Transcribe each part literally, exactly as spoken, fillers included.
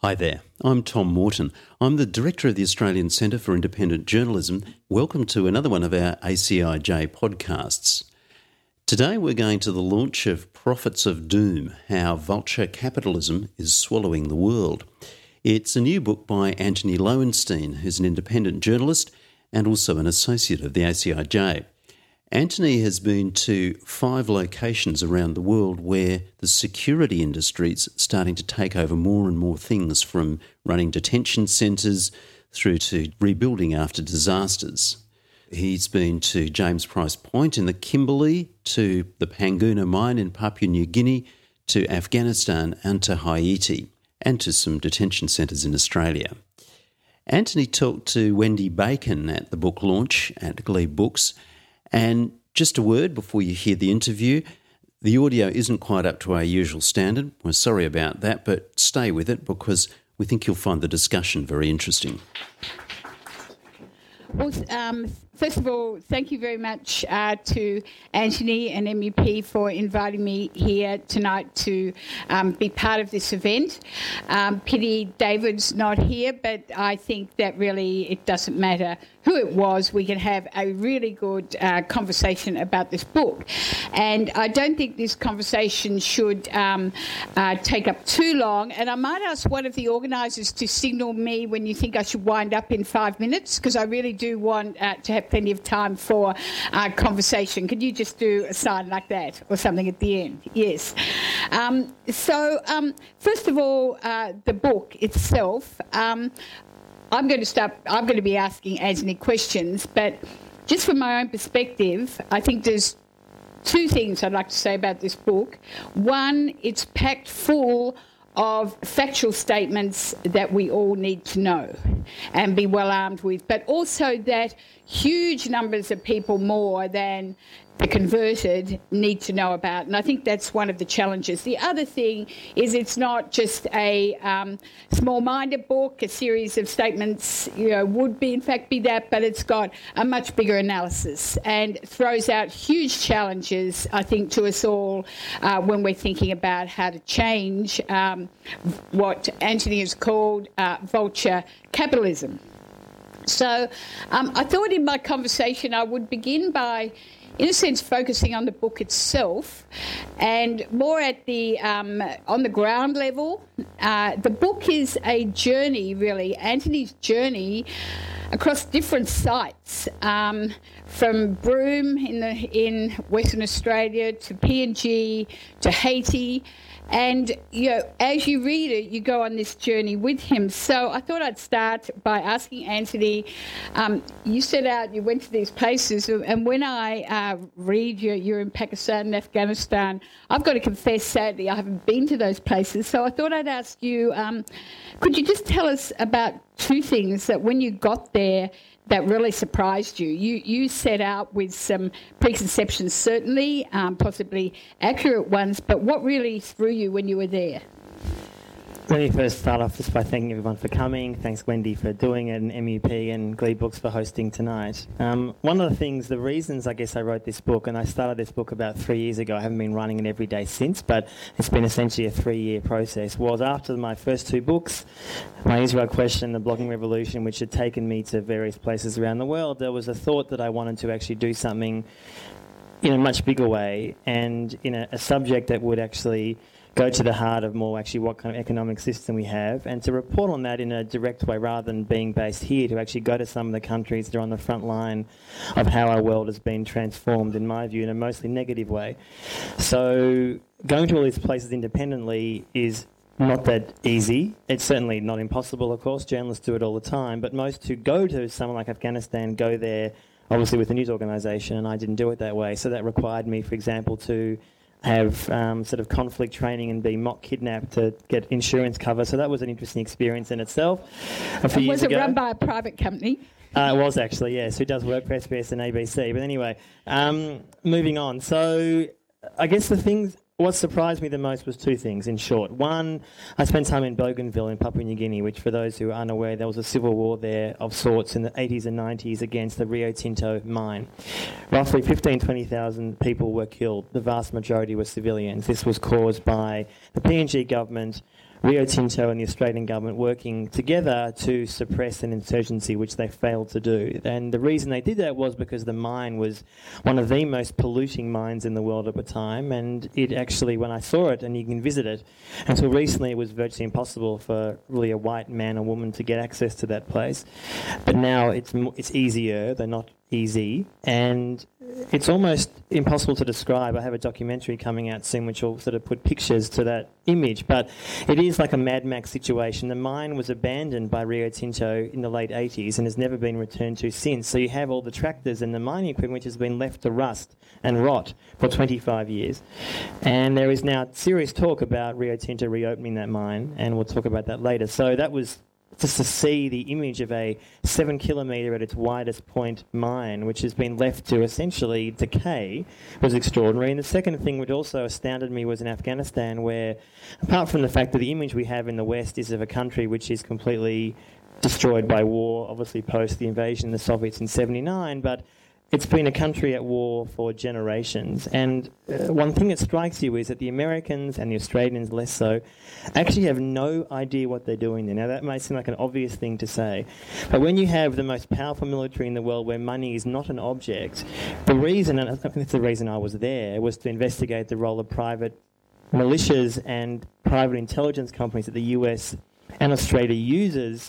Hi there, I'm Tom Morton. I'm the Director of the Australian Centre for Independent Journalism. Welcome to another one of our A C I J podcasts. Today we're going to the launch of Prophets of Doom, How Vulture Capitalism is Swallowing the World. It's a new book by Antony Loewenstein, who's an independent journalist and also an associate of the A C I J. Antony has been to five locations around the world where the security industry is starting to take over more and more things, from running detention centres through to rebuilding after disasters. He's been to James Price Point in the Kimberley, to the Panguna mine in Papua New Guinea, to Afghanistan and to Haiti, and to some detention centres in Australia. Antony talked to Wendy Bacon at the book launch at Glebe Books. And just a word before you hear the interview, the audio isn't quite up to our usual standard. We're sorry about that, but stay with it because we think you'll find the discussion very interesting. Well, um, first of all, thank you very much uh, to Antony and M U P for inviting me here tonight to um, be part of this event. Um, pity David's not here, but I think that really it doesn't matter who it was. We can have a really good uh, conversation about this book. And I don't think this conversation should um, uh, take up too long. And I might ask one of the organisers to signal me when you think I should wind up in five minutes, because I really do want uh, to have plenty of time for uh, conversation. Could you just do a sign like that or something at the end? Yes. Um, so, um, first of all, uh, the book itself. Um, I'm going to start, I'm going to be asking Antony questions, but just from my own perspective, I think there's two things I'd like to say about this book. One, it's packed full of factual statements that we all need to know and be well armed with, but also that huge numbers of people, more than the converted, need to know about. And I think that's one of the challenges. The other thing is it's not just a um, small-minded book, a series of statements, you know, would be in fact be that, but it's got a much bigger analysis and throws out huge challenges, I think, to us all uh, when we're thinking about how to change um, what Antony has called uh, vulture capitalism. So um, I thought in my conversation I would begin by, in a sense, focusing on the book itself and more at the um, on the ground level. Uh, the book is a journey, really, Antony's journey across different sites, um, from Broome in the in Western Australia to P N G to Haiti. And, you know, as you read it, you go on this journey with him. So I thought I'd start by asking Antony, um, you set out, you went to these places, and when I uh, read you, you're in Pakistan and Afghanistan, I've got to confess, sadly, I haven't been to those places. So I thought I'd ask you, um, could you just tell us about two things that when you got there that really surprised you? You you set out with some preconceptions, certainly, um, possibly accurate ones, but what really threw you when you were there? Let me first start off just by thanking everyone for coming. Thanks, Wendy, for doing it, and M U P and Glebe Books for hosting tonight. Um, one of the things, the reasons I guess I wrote this book, and I started this book about three years ago, I haven't been running it every day since, but it's been essentially a three-year process, was after my first two books, My Israel Question and The Blogging Revolution, which had taken me to various places around the world, there was a thought that I wanted to actually do something in a much bigger way and in a, a subject that would actually go to the heart of more actually what kind of economic system we have, and to report on that in a direct way rather than being based here, to actually go to some of the countries that are on the front line of how our world has been transformed, in my view, in a mostly negative way. So going to all these places independently is not that easy. It's certainly not impossible, of course. Journalists do it all the time, but most who go to somewhere like Afghanistan go there obviously with a news organisation, and I didn't do it that way. So that required me, for example, to have um, sort of conflict training and be mock kidnapped to get insurance cover. So that was an interesting experience in itself. A few was years it ago. run by a private company? Uh, it was actually, yes, who does work for S B S and A B C. But anyway, um, moving on. So I guess the things, what surprised me the most was two things, in short. One, I spent time in Bougainville in Papua New Guinea, which, for those who are unaware, there was a civil war there of sorts in the eighties and nineties against the Rio Tinto mine. Roughly fifteen, twenty thousand people were killed. The vast majority were civilians. This was caused by the P N G government Rio Tinto and the Australian government working together to suppress an insurgency, which they failed to do. And the reason they did that was because the mine was one of the most polluting mines in the world at the time, and it actually, when I saw it, and you can visit it, until recently it was virtually impossible for really a white man or woman to get access to that place. But now it's it's easier, they're not easy, and it's almost impossible to describe. I have a documentary coming out soon which will sort of put pictures to that image, but it is like a Mad Max situation. The mine was abandoned by Rio Tinto in the late eighties and has never been returned to since. So you have all the tractors and the mining equipment which has been left to rust and rot for twenty-five years. And there is now serious talk about Rio Tinto reopening that mine, and we'll talk about that later. So that was just to see the image of a seven kilometre at its widest point mine, which has been left to essentially decay, was extraordinary. And the second thing which also astounded me was in Afghanistan, where, apart from the fact that the image we have in the West is of a country which is completely destroyed by war, obviously post the invasion of the Soviets in seventy-nine, but it's been a country at war for generations. And uh, one thing that strikes you is that the Americans and the Australians, less so, actually have no idea what they're doing there. Now, that may seem like an obvious thing to say, but when you have the most powerful military in the world where money is not an object, the reason, and I think that's the reason I was there, was to investigate the role of private militias and private intelligence companies that the U S and Australia uses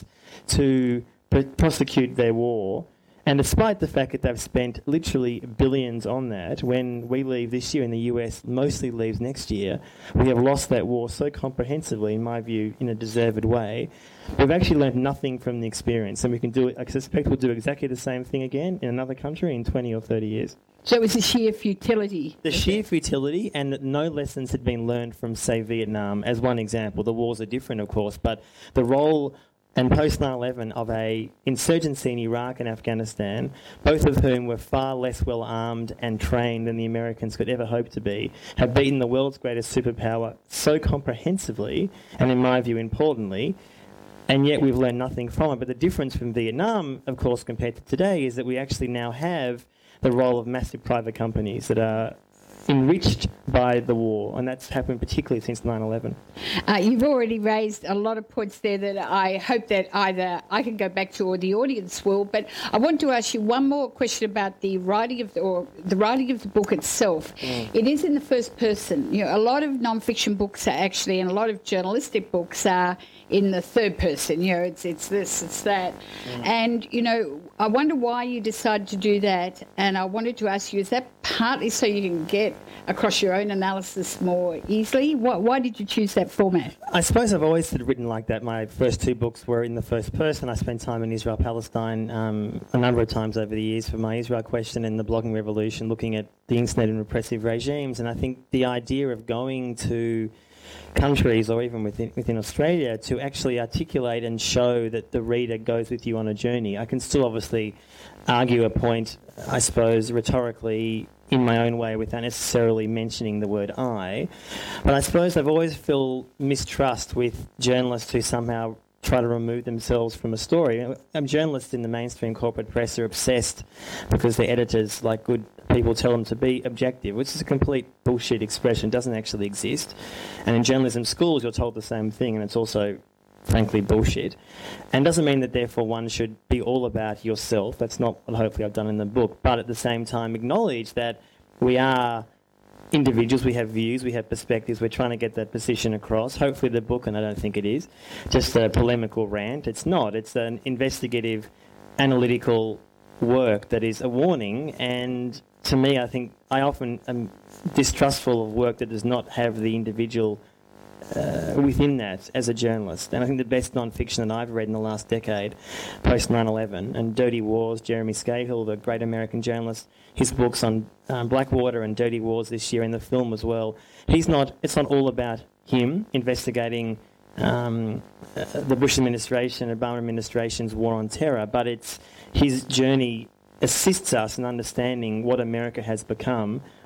to pr- prosecute their war. And despite the fact that they've spent literally billions on that, when we leave this year and the U S mostly leaves next year, we have lost that war so comprehensively, in my view, in a deserved way. We've actually learned nothing from the experience, and we can do it. I suspect we'll do exactly the same thing again in another country in twenty or thirty years. So it was the sheer futility. The sheer futility, and that no lessons had been learned from, say, Vietnam, as one example. The wars are different, of course, but the role and post nine eleven of a insurgency in Iraq and Afghanistan, both of whom were far less well armed and trained than the Americans could ever hope to be, have beaten the world's greatest superpower so comprehensively, and in my view importantly, and yet we've learned nothing from it. But the difference from Vietnam, of course, compared to today, is that we actually now have the role of massive private companies that are enriched by the war, and that's happened particularly since nine eleven. Uh, you've already raised a lot of points there that I hope that either I can go back to or the audience will, but I want to ask you one more question about the writing of the, or the writing of the book itself. Mm. It is in the first person. You know, a lot of non-fiction books are actually, and a lot of journalistic books are in the third person. You know, it's it's this, it's that. Mm. And, you know, I wonder why you decided to do that, and I wanted to ask you, is that partly so you can get across your own analysis more easily? Why, why did you choose that format? I suppose I've always sort of written like that. My first two books were in the first person. I spent time in Israel-Palestine um, a number of times over the years for my Israel question and the blogging revolution, looking at the internet and repressive regimes. And I think the idea of going to countries, or even within, within Australia, to actually articulate and show that the reader goes with you on a journey. I can still obviously argue a point, I suppose, rhetorically in my own way without necessarily mentioning the word I. But I suppose I've always felt mistrust with journalists who somehow try to remove themselves from a story. Um, journalists in the mainstream corporate press are obsessed because their editors, like good people, tell them to be objective, which is a complete bullshit expression. It doesn't actually exist. And in journalism schools, you're told the same thing, and it's also frankly bullshit. And doesn't mean that therefore one should be all about yourself. That's not what hopefully I've done in the book. But at the same time acknowledge that we are individuals, we have views, we have perspectives, we're trying to get that position across. Hopefully the book, and I don't think it is, just a polemical rant. It's not. It's an investigative, analytical work that is a warning, and to me I think I often am distrustful of work that does not have the individual Uh, within that as a journalist. And I think the best non-fiction that I've read in the last decade, post nine eleven, and Dirty Wars, Jeremy Scahill, the great American journalist, his books on um, Blackwater and Dirty Wars this year, and the film as well. He's not, it's not all about him investigating um, uh, the Bush administration, Obama administration's war on terror, but it's his journey assists us in understanding what America has become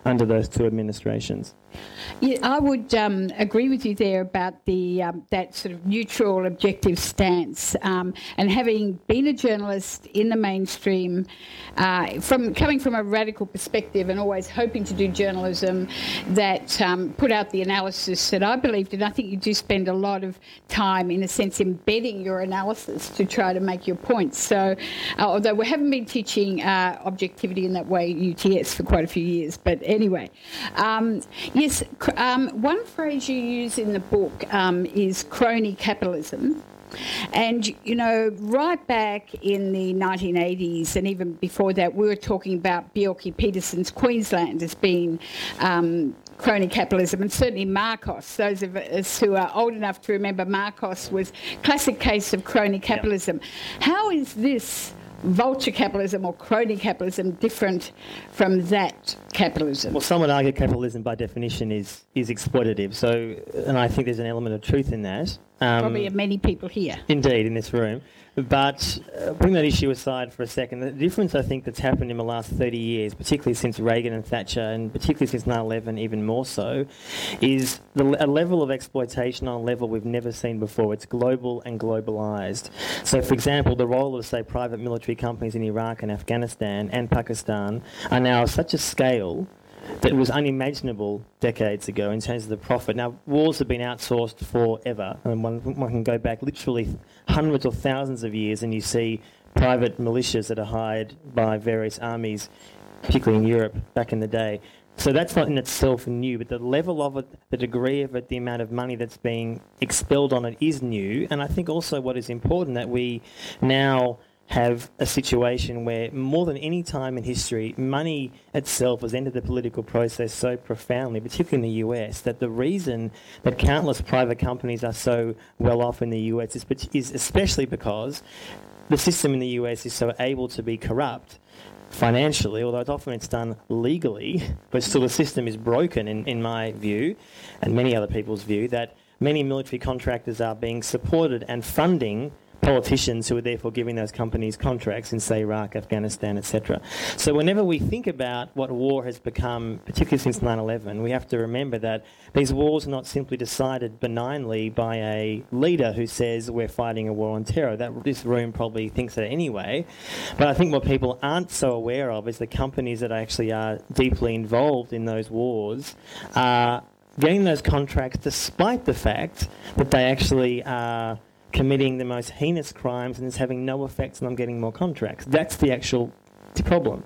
under those two administrations. Yeah, I would um, agree with you there about the um, that sort of neutral, objective stance. Um, and having been a journalist in the mainstream, uh, from coming from a radical perspective, and always hoping to do journalism that um, put out the analysis that I believed in, I think you do spend a lot of time, in a sense, embedding your analysis to try to make your points. So, uh, although we haven't been teaching uh, objectivity in that way at U T S for quite a few years, but anyway. Um, Yes, um, one phrase you use in the book um, is crony capitalism. And, you know, right back in the nineteen eighties and even before that, we were talking about Bjelke-Petersen's Queensland as being um, crony capitalism, and certainly Marcos. Those of us who are old enough to remember Marcos was classic case of crony capitalism. Yep. How is this vulture capitalism or crony capitalism different from that capitalism? Well, some would argue capitalism by definition is is exploitative. So, and I think there's an element of truth in that. Um, Probably of many people here. Indeed, in this room. But uh, putting that issue aside for a second, the difference I think that's happened in the last thirty years, particularly since Reagan and Thatcher, and particularly since nine eleven even more so, is the, a level of exploitation on a level we've never seen before. It's global and globalised. So, for example, the role of, say, private military companies in Iraq and Afghanistan and Pakistan are now of such a scale that was unimaginable decades ago in terms of the profit. Now, wars have been outsourced forever, and one, one can go back literally hundreds or thousands of years and you see private militias that are hired by various armies, particularly in Europe back in the day. So that's not in itself new, but the level of it, the degree of it, the amount of money that's being expelled on it is new. And I think also what is important that we now have a situation where more than any time in history, money itself has entered the political process so profoundly, particularly in the U S, that the reason that countless private companies are so well off in the U S is, is especially because the system in the U S is so able to be corrupt financially, although often it's done legally, but still the system is broken in, in my view, and many other people's view, that many military contractors are being supported and funding politicians who are therefore giving those companies contracts in, say, Iraq, Afghanistan, et cetera. So whenever we think about what war has become, particularly since nine eleven, we have to remember that these wars are not simply decided benignly by a leader who says we're fighting a war on terror. That this room probably thinks that anyway. But I think what people aren't so aware of is the companies that actually are deeply involved in those wars are getting those contracts despite the fact that they actually are committing the most heinous crimes and is having no effects on them getting more contracts. That's the actual problem.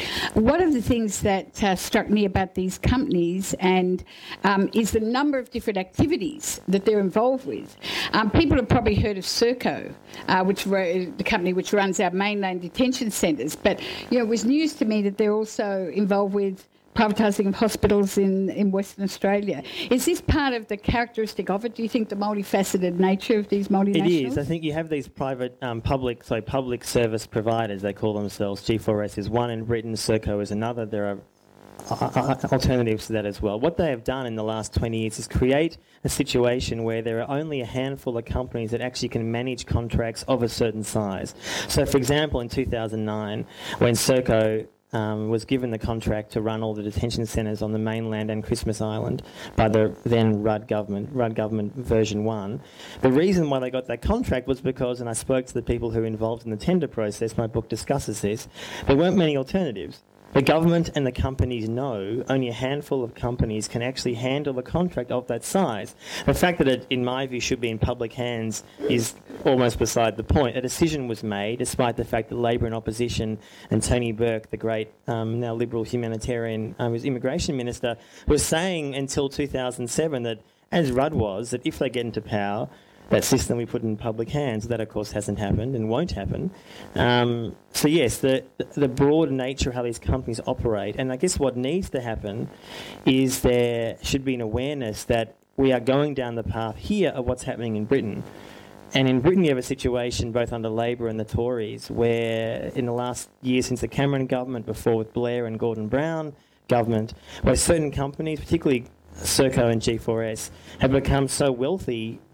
One of the things that uh, struck me about these companies and um, is the number of different activities that they're involved with. Um, people have probably heard of Serco, uh, which ro- the company which runs our mainland detention centres, but you know, it was news to me that they're also involved with privatising of hospitals in, in Western Australia. Is this part of the characteristic of it? Do you think the multifaceted nature of these multinationals? It is. I think you have these private, um, public, so public service providers, they call themselves. G four S is one in Britain, Serco is another. There are uh, alternatives to that as well. What they have done in the last twenty years is create a situation where there are only a handful of companies that actually can manage contracts of a certain size. So, for example, in two thousand nine, when Serco Um, was given the contract to run all the detention centres on the mainland and Christmas Island by the then Rudd government, Rudd government version one. The reason why they got that contract was because, and I spoke to the people who were involved in the tender process, my book discusses this, there weren't many alternatives. The government and the companies know only a handful of companies can actually handle a contract of that size. The fact that it, in my view, should be in public hands is almost beside the point. A decision was made, despite the fact that Labor and opposition and Tony Burke, the great um, now Liberal humanitarian, um, was immigration minister, was saying until two thousand seven that, as Rudd was, that if they get into power, that system we put in public hands. That, of course, hasn't happened and won't happen. Um, so, yes, the the broad nature of how these companies operate, and I guess what needs to happen is there should be an awareness that we are going down the path here of what's happening in Britain. And in Britain, you have a situation both under Labor and the Tories where in the last year since the Cameron government, before with Blair and Gordon Brown government, where certain companies, particularly Serco and G four S, have become so wealthy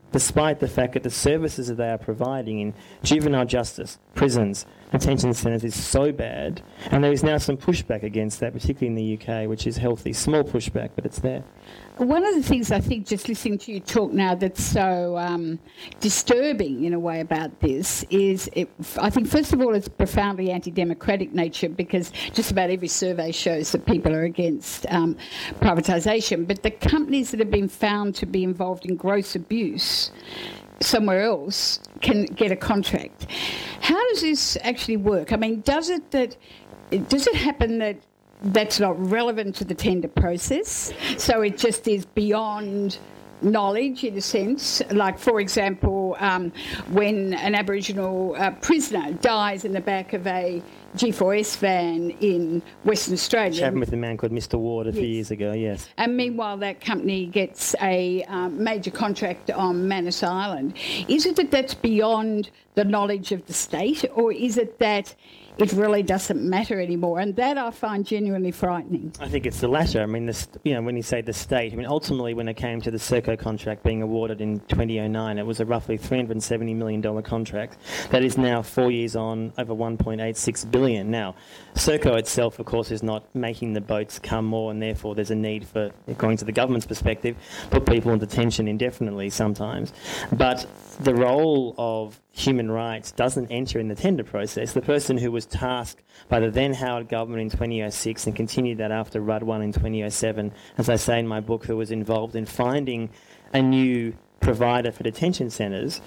despite the fact that the services that they are providing in juvenile justice, prisons, detention centres is so bad. And there is now some pushback against that, particularly in the U K, which is healthy. Small pushback, but it's there. One of the things I think, just listening to you talk now, that's so um, disturbing in a way about this is, it, I think, first of all, it's profoundly anti-democratic nature, because just about every survey shows that people are against um, privatisation. But the companies that have been found to be involved in gross abuse somewhere else can get a contract. How does this actually work? I mean, does it that does it happen that that's not relevant to the tender process, so it just is beyond knowledge in a sense? Like, for example, um, when an Aboriginal uh, prisoner dies in the back of a G four S van in Western Australia. Which happened with a man called Mister Ward a yes. few years ago, yes. And meanwhile, that company gets a um, major contract on Manus Island. Is it that that's beyond the knowledge of the state, or is it that it really doesn't matter anymore? And that I find genuinely frightening. I think it's the latter. I mean, this, you know, when you say the state, I mean, ultimately when it came to the Serco contract being awarded in twenty oh nine, it was a roughly three hundred seventy million dollars contract that is now four years on over one point eight six billion dollars. Now, Serco itself, of course, is not making the boats come more, and therefore there's a need for, according to the government's perspective, put people in detention indefinitely sometimes. But the role of human rights doesn't enter in the tender process. The person who was tasked by the then Howard government in twenty oh six and continued that after Rudd one in twenty oh seven, as I say in my book, who was involved in finding a new provider for detention centres,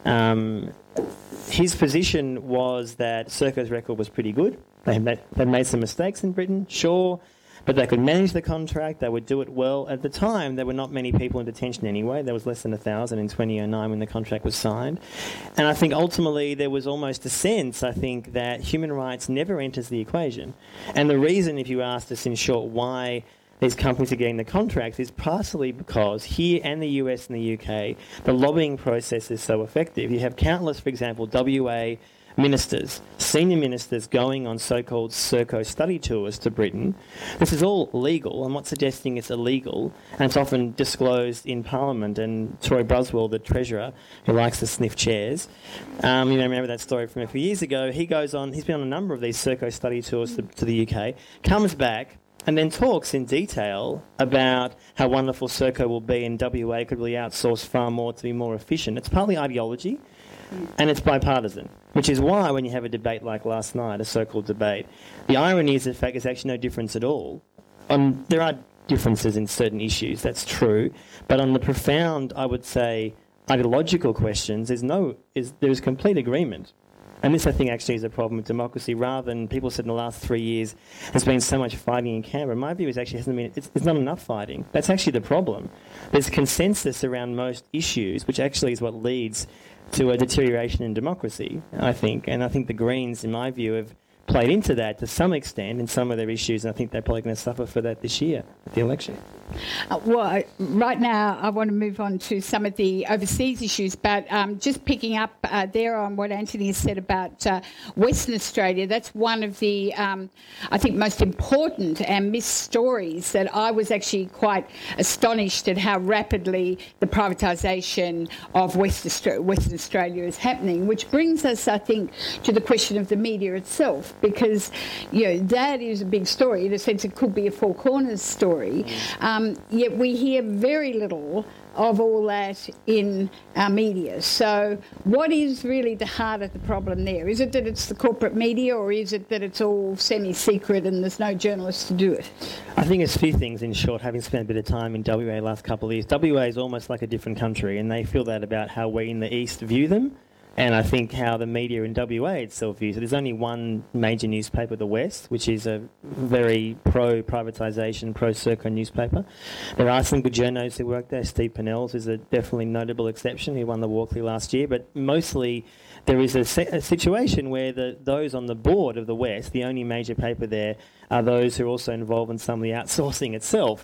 um, his position was that Serco's record was pretty good. They had made, they'd made some mistakes in Britain, sure, but they could manage the contract, they would do it well. At the time, there were not many people in detention anyway. There was less than one thousand in twenty oh nine when the contract was signed. And I think ultimately there was almost a sense, I think, that human rights never enters the equation. And the reason, if you asked us in short why these companies are getting the contracts, is partially because here and the U S and the U K, the lobbying process is so effective. You have countless, for example, W A ministers, senior ministers going on so-called Serco study tours to Britain. This is all legal. I'm not suggesting it's illegal, and it's often disclosed in Parliament. And Troy Bruswell, the Treasurer, who likes to sniff chairs, um, you may remember that story from a few years ago. He goes on, he's been on a number of these Serco study tours to, to the U K, comes back and then talks in detail about how wonderful Serco will be, and W A could really outsource far more to be more efficient. It's partly ideology, and it's bipartisan, which is why when you have a debate like last night, a so-called debate, the irony is, in fact, there's actually no difference at all. Um, there are differences in certain issues, that's true, but on the profound, I would say, ideological questions, there's no, is, there is complete agreement. And this, I think, actually is a problem with democracy. Rather than people said in the last three years there's been so much fighting in Canberra, my view is actually hasn't been, it's, it's not enough fighting. That's actually the problem. There's consensus around most issues, which actually is what leads to a deterioration in democracy, I think. And I think the Greens, in my view, have played into that to some extent in some of their issues, and I think they're probably going to suffer for that this year at the election. Uh, well, I, right now I want to move on to some of the overseas issues, but um, just picking up uh, there on what Anthony has said about uh, Western Australia, that's one of the, um, I think, most important and missed stories that I was actually quite astonished at how rapidly the privatisation of West Austra- Western Australia is happening, which brings us, I think, to the question of the media itself, because, you know, that is a big story. In a sense, it could be a Four Corners story. Um, yet we hear very little of all that in our media. So what is really the heart of the problem there? Is it that it's the corporate media, or is it that it's all semi-secret and there's no journalists to do it? I think it's a few things, in short, having spent a bit of time in W A the last couple of years. W A is almost like a different country, and they feel that about how we in the East view them. And I think how the media in W A itself views it. There's only one major newspaper, The West, which is a very pro-privatisation, pro-Serco newspaper. There are some good journalists who work there. Steve Pennells is a definitely notable exception. He won the Walkley last year. But mostly there is a, se- a situation where the, those on the board of The West, the only major paper there, are those who are also involved in some of the outsourcing itself.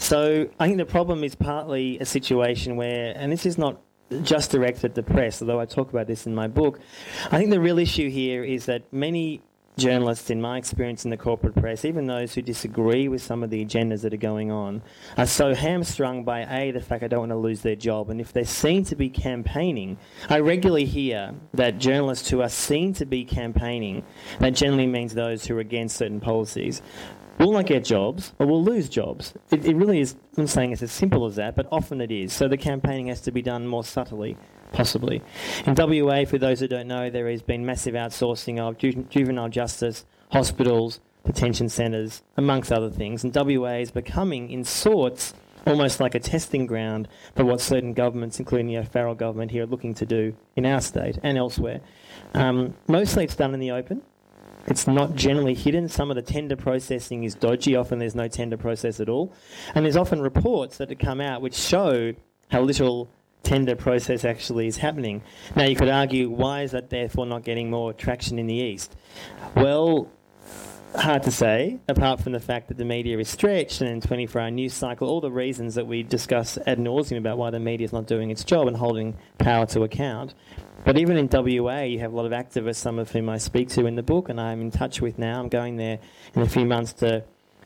So I think the problem is partly a situation where, and this is not just directed at the press, although I talk about this in my book. I think the real issue here is that many journalists, in my experience in the corporate press, even those who disagree with some of the agendas that are going on, are so hamstrung by, A, the fact I don't want to lose their job. And if they're seen to be campaigning, I regularly hear that journalists who are seen to be campaigning, that generally means those who are against certain policies, will not get jobs or will lose jobs. It, it really is, I'm not saying it's as simple as that, but often it is. So the campaigning has to be done more subtly, possibly. In W A, for those who don't know, there has been massive outsourcing of ju- juvenile justice, hospitals, detention centres, amongst other things. And W A is becoming, in sorts, almost like a testing ground for what certain governments, including the O'Farrell government here, are looking to do in our state and elsewhere. Um, mostly it's done in the open. It's not generally hidden. Some of the tender processing is dodgy. Often there's no tender process at all. And there's often reports that have come out which show how little tender process actually is happening. Now, you could argue, why is that therefore not getting more traction in the East? Well, hard to say, apart from the fact that the media is stretched and in twenty-four hour news cycle, all the reasons that we discuss ad nauseum about why the media is not doing its job and holding power to account. But even in W A, you have a lot of activists, some of whom I speak to in the book, and I'm in touch with now. I'm going there in a few months to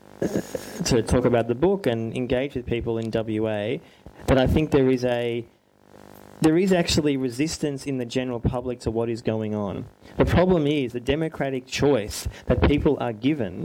to talk about the book and engage with people in W A. But I think there is a there is actually resistance in the general public to what is going on. The problem is the democratic choice that people are given,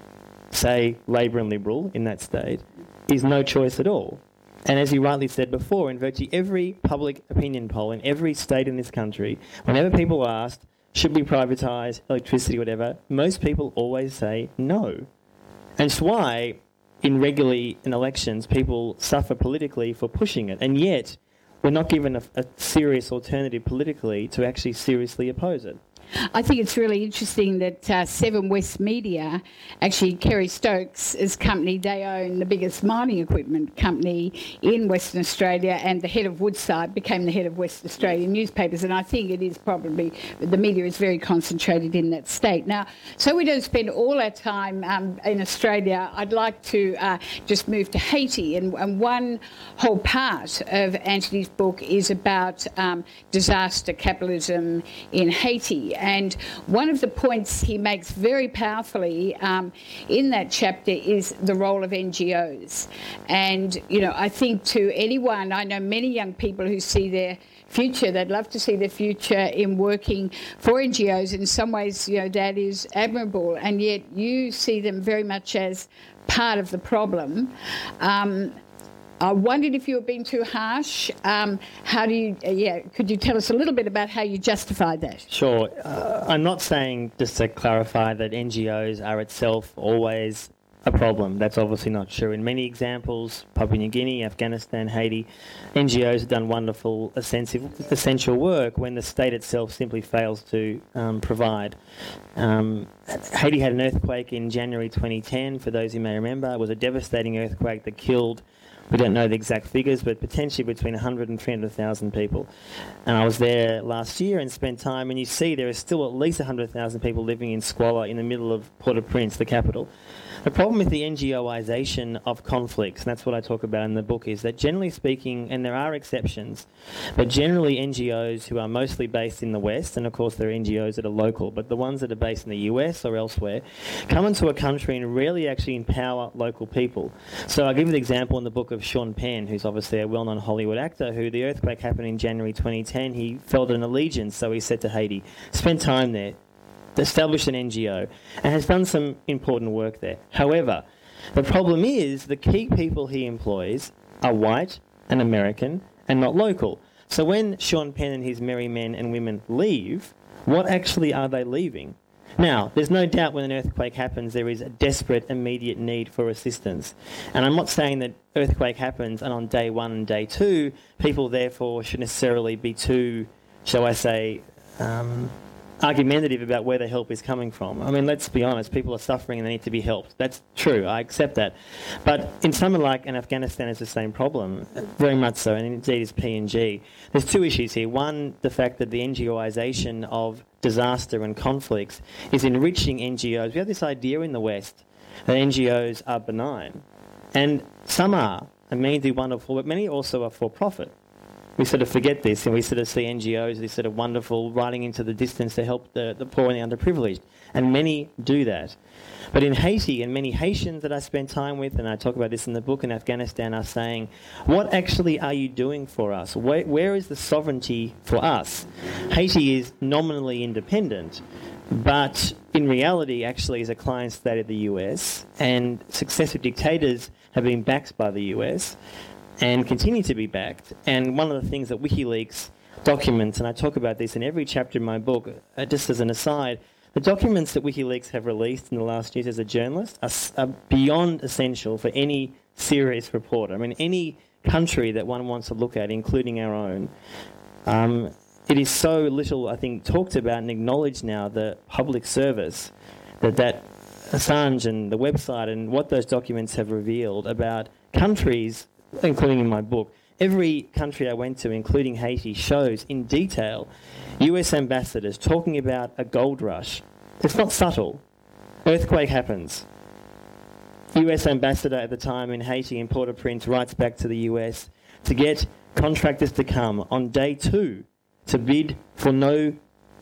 say Labor and Liberal in that state, is no choice at all. And as you rightly said before, in virtually every public opinion poll in every state in this country, whenever people are asked, should we privatise electricity or whatever, most people always say no. And it's why, in regularly in elections, people suffer politically for pushing it. And yet, we're not given a, a serious alternative politically to actually seriously oppose it. I think it's really interesting that uh, Seven West Media, actually Kerry Stokes' company, they own the biggest mining equipment company in Western Australia, and the head of Woodside became the head of West Australian newspapers, and I think it is probably, the media is very concentrated in that state. Now, so we don't spend all our time um, in Australia, I'd like to uh, just move to Haiti, and, and one whole part of Antony's book is about um, disaster capitalism in Haiti. And one of the points he makes very powerfully um, in that chapter is the role of N G Os. And, you know, I think to anyone, I know many young people who see their future, they'd love to see their future in working for N G Os. In some ways, you know, that is admirable. And yet you see them very much as part of the problem. Um, I wondered if you were being too harsh. Um, how do you, uh, yeah, could you tell us a little bit about how you justify that? Sure. Uh, I'm not saying, just to clarify, that N G Os are itself always a problem. That's obviously not true. In many examples, Papua New Guinea, Afghanistan, Haiti, N G Os have done wonderful essential work when the state itself simply fails to um, provide. Um, Haiti had an earthquake in January twenty ten, for those who may remember. It was a devastating earthquake that killed, we don't know the exact figures, but potentially between one hundred and three hundred thousand people. And I was there last year and spent time, and you see there are still at least one hundred thousand people living in squalor in the middle of Port-au-Prince, the capital. The problem with the NGOisation of conflicts, and that's what I talk about in the book, is that generally speaking, and there are exceptions, but generally N G Os who are mostly based in the West, and of course there are N G Os that are local, but the ones that are based in the U S or elsewhere, come into a country and rarely actually empower local people. So I'll give you the example in the book of Sean Penn, who's obviously a well-known Hollywood actor, who the earthquake happened in January twenty ten. He felt an allegiance, so he said to Haiti, spent time there, established an N G O, and has done some important work there. However, the problem is the key people he employs are white and American and not local. So when Sean Penn and his merry men and women leave, what actually are they leaving? Now, there's no doubt when an earthquake happens, there is a desperate, immediate need for assistance. And I'm not saying that earthquake happens and on day one and day two, people therefore should necessarily be too, shall I say, um, argumentative about where the help is coming from. I mean, let's be honest, people are suffering and they need to be helped. That's true, I accept that. But in somewhere like in Afghanistan, it's the same problem, very much so, and indeed is P N G. There's two issues here. One, the fact that the NGOisation of disaster and conflicts is enriching N G Os. We have this idea in the West that N G Os are benign, and some are, and many do wonderful, but many also are for profit. we sort of forget this, and we sort of see N G Os as sort of wonderful, riding into the distance to help the, the poor and the underprivileged. And many do that. But in Haiti, and many Haitians that I spend time with, and I talk about this in the book, in Afghanistan, are saying, what actually are you doing for us? Where, where is the sovereignty for us? Haiti is nominally independent, but in reality actually is a client state of the U S, and successive dictators have been backed by the U S and continue to be backed. And one of the things that WikiLeaks documents, and I talk about this in every chapter in my book, uh, just as an aside, the documents that WikiLeaks have released in the last years as a journalist are, are beyond essential for any serious reporter. I mean, any country that one wants to look at, including our own, um, it is so little, I think, talked about and acknowledged now, the public service, that that Assange and the website and what those documents have revealed about countries, including in my book. Every country I went to, including Haiti, shows in detail U S ambassadors talking about a gold rush. It's not subtle. Earthquake happens. U S ambassador at the time in Haiti, in Port-au-Prince, writes back to the U S to get contractors to come on day two to bid for no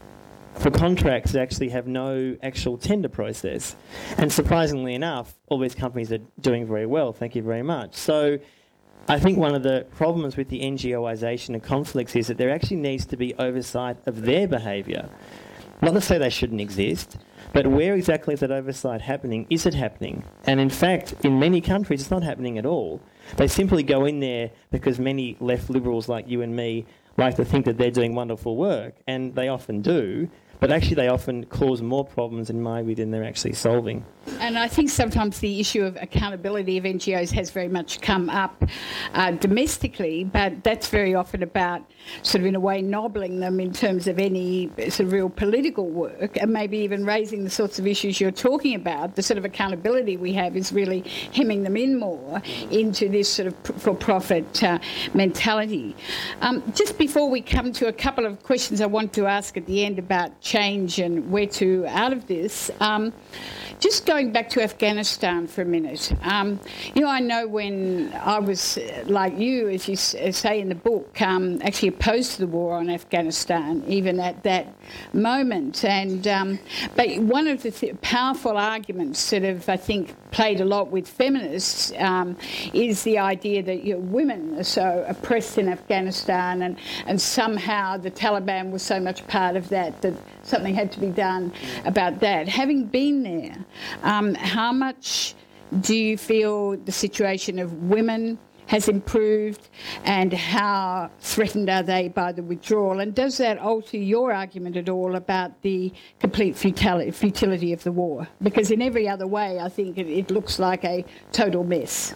for contracts that actually have no actual tender process. And surprisingly enough, all these companies are doing very well. Thank you very much. So I think one of the problems with the NGOisation of conflicts is that there actually needs to be oversight of their behaviour. Not to say they shouldn't exist, but where exactly is that oversight happening? Is it happening? And in fact, in many countries, it's not happening at all. They simply go in there because many left liberals like you and me like to think that they're doing wonderful work, and they often do, but actually they often cause more problems, in my view, than they're actually solving. And I think sometimes the issue of accountability of N G Os has very much come up uh, domestically, but that's very often about sort of, in a way, nobbling them in terms of any sort of real political work, and maybe even raising the sorts of issues you're talking about. The sort of accountability we have is really hemming them in more into this sort of for-profit uh, mentality. Um, just before we come to a couple of questions I want to ask at the end about change and where to out of this, um, just going back to Afghanistan for a minute. Um, you know, I know when I was, uh, like you, as you s- say in the book, um, actually opposed to the war on Afghanistan, even at that moment. And um, but one of the th- powerful arguments that have, I think, played a lot with feminists um, is the idea that, you know, women are so oppressed in Afghanistan, and, and somehow the Taliban was so much part of that that something had to be done about that. Having been there, um, how much do you feel the situation of women has improved, and how threatened are they by the withdrawal? And does that alter your argument at all about the complete futility, futility of the war? Because in every other way, I think it, it looks like a total mess.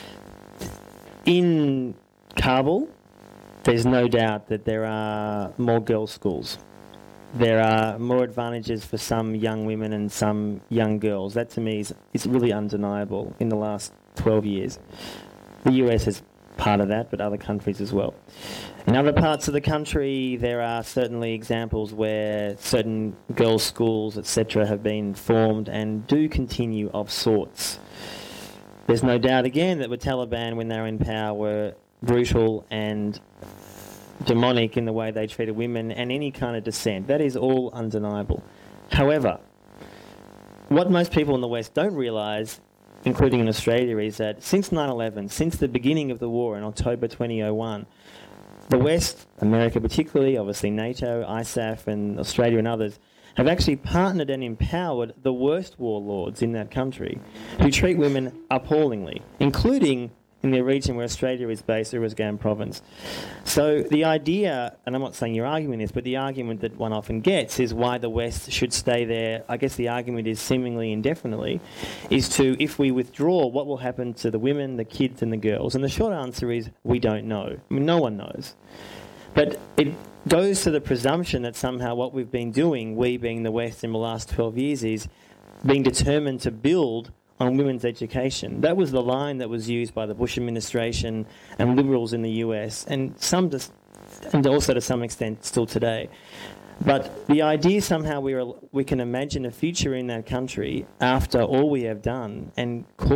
In Kabul, there's no doubt that there are more girls' schools. There are more advantages for some young women and some young girls. That, to me, is, is really undeniable in the last twelve years. The U S is part of that, but other countries as well. In other parts of the country, there are certainly examples where certain girls' schools, et cetera, have been formed and do continue of sorts. There's no doubt, again, that the Taliban, when they were in power, were brutal and demonic in the way they treated women and any kind of dissent. That is all undeniable. However, what most people in the West don't realise, including in Australia, is that since nine eleven, since the beginning of the war in October twenty oh one, the West, America particularly, obviously NATO, I S A F and Australia and others, have actually partnered and empowered the worst warlords in that country who treat women appallingly, including in the region where Australia is based, Uruzgan province. So the idea, and I'm not saying your argument is, but the argument that one often gets is why the West should stay there, I guess the argument is seemingly indefinitely, is to, if we withdraw, what will happen to the women, the kids and the girls? And the short answer is, we don't know. I mean, no one knows. But it goes to the presumption that somehow what we've been doing, we being the West in the last twelve years, is being determined to build on women's education. That was the line that was used by the Bush administration and liberals in the U S, and some, just, and also to some extent still today. But the idea somehow we are, we can imagine a future in that country after all we have done and caused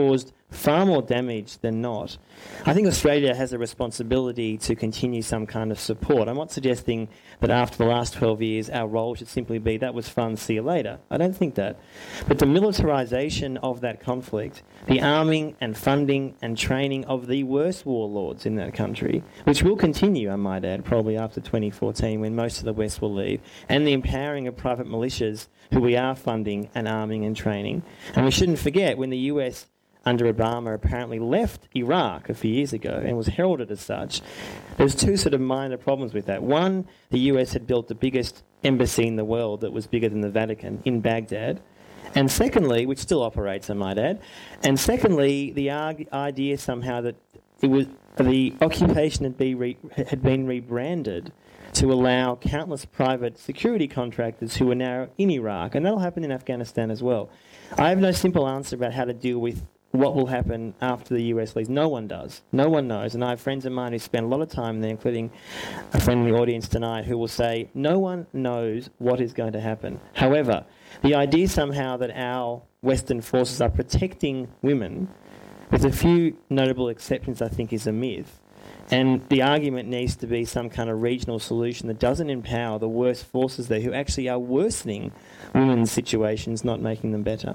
far more damage than not. I think Australia has a responsibility to continue some kind of support. I'm not suggesting that after the last twelve years our role should simply be, that was fun, see you later. I don't think that. But the militarisation of that conflict, the arming and funding and training of the worst warlords in that country, which will continue, I might add, probably after twenty fourteen when most of the West will leave, and the empowering of private militias who we are funding and arming and training. And we shouldn't forget when the U S under Obama apparently left Iraq a few years ago and was heralded as such, there's two sort of minor problems with that. One, the U S had built the biggest embassy in the world that was bigger than the Vatican in Baghdad. And secondly, which still operates, I might add, and secondly, the arg- idea somehow that it was the occupation had, be re- had been rebranded to allow countless private security contractors who are now in Iraq, and that'll happen in Afghanistan as well. I have no simple answer about how to deal with what will happen after the U S leaves. No one does. No one knows. And I have friends of mine who spend a lot of time there, including a friend in the audience tonight, who will say, no one knows what is going to happen. However, the idea somehow that our Western forces are protecting women, with a few notable exceptions, I think is a myth. And the argument needs to be some kind of regional solution that doesn't empower the worst forces there, who actually are worsening women's situations, not making them better.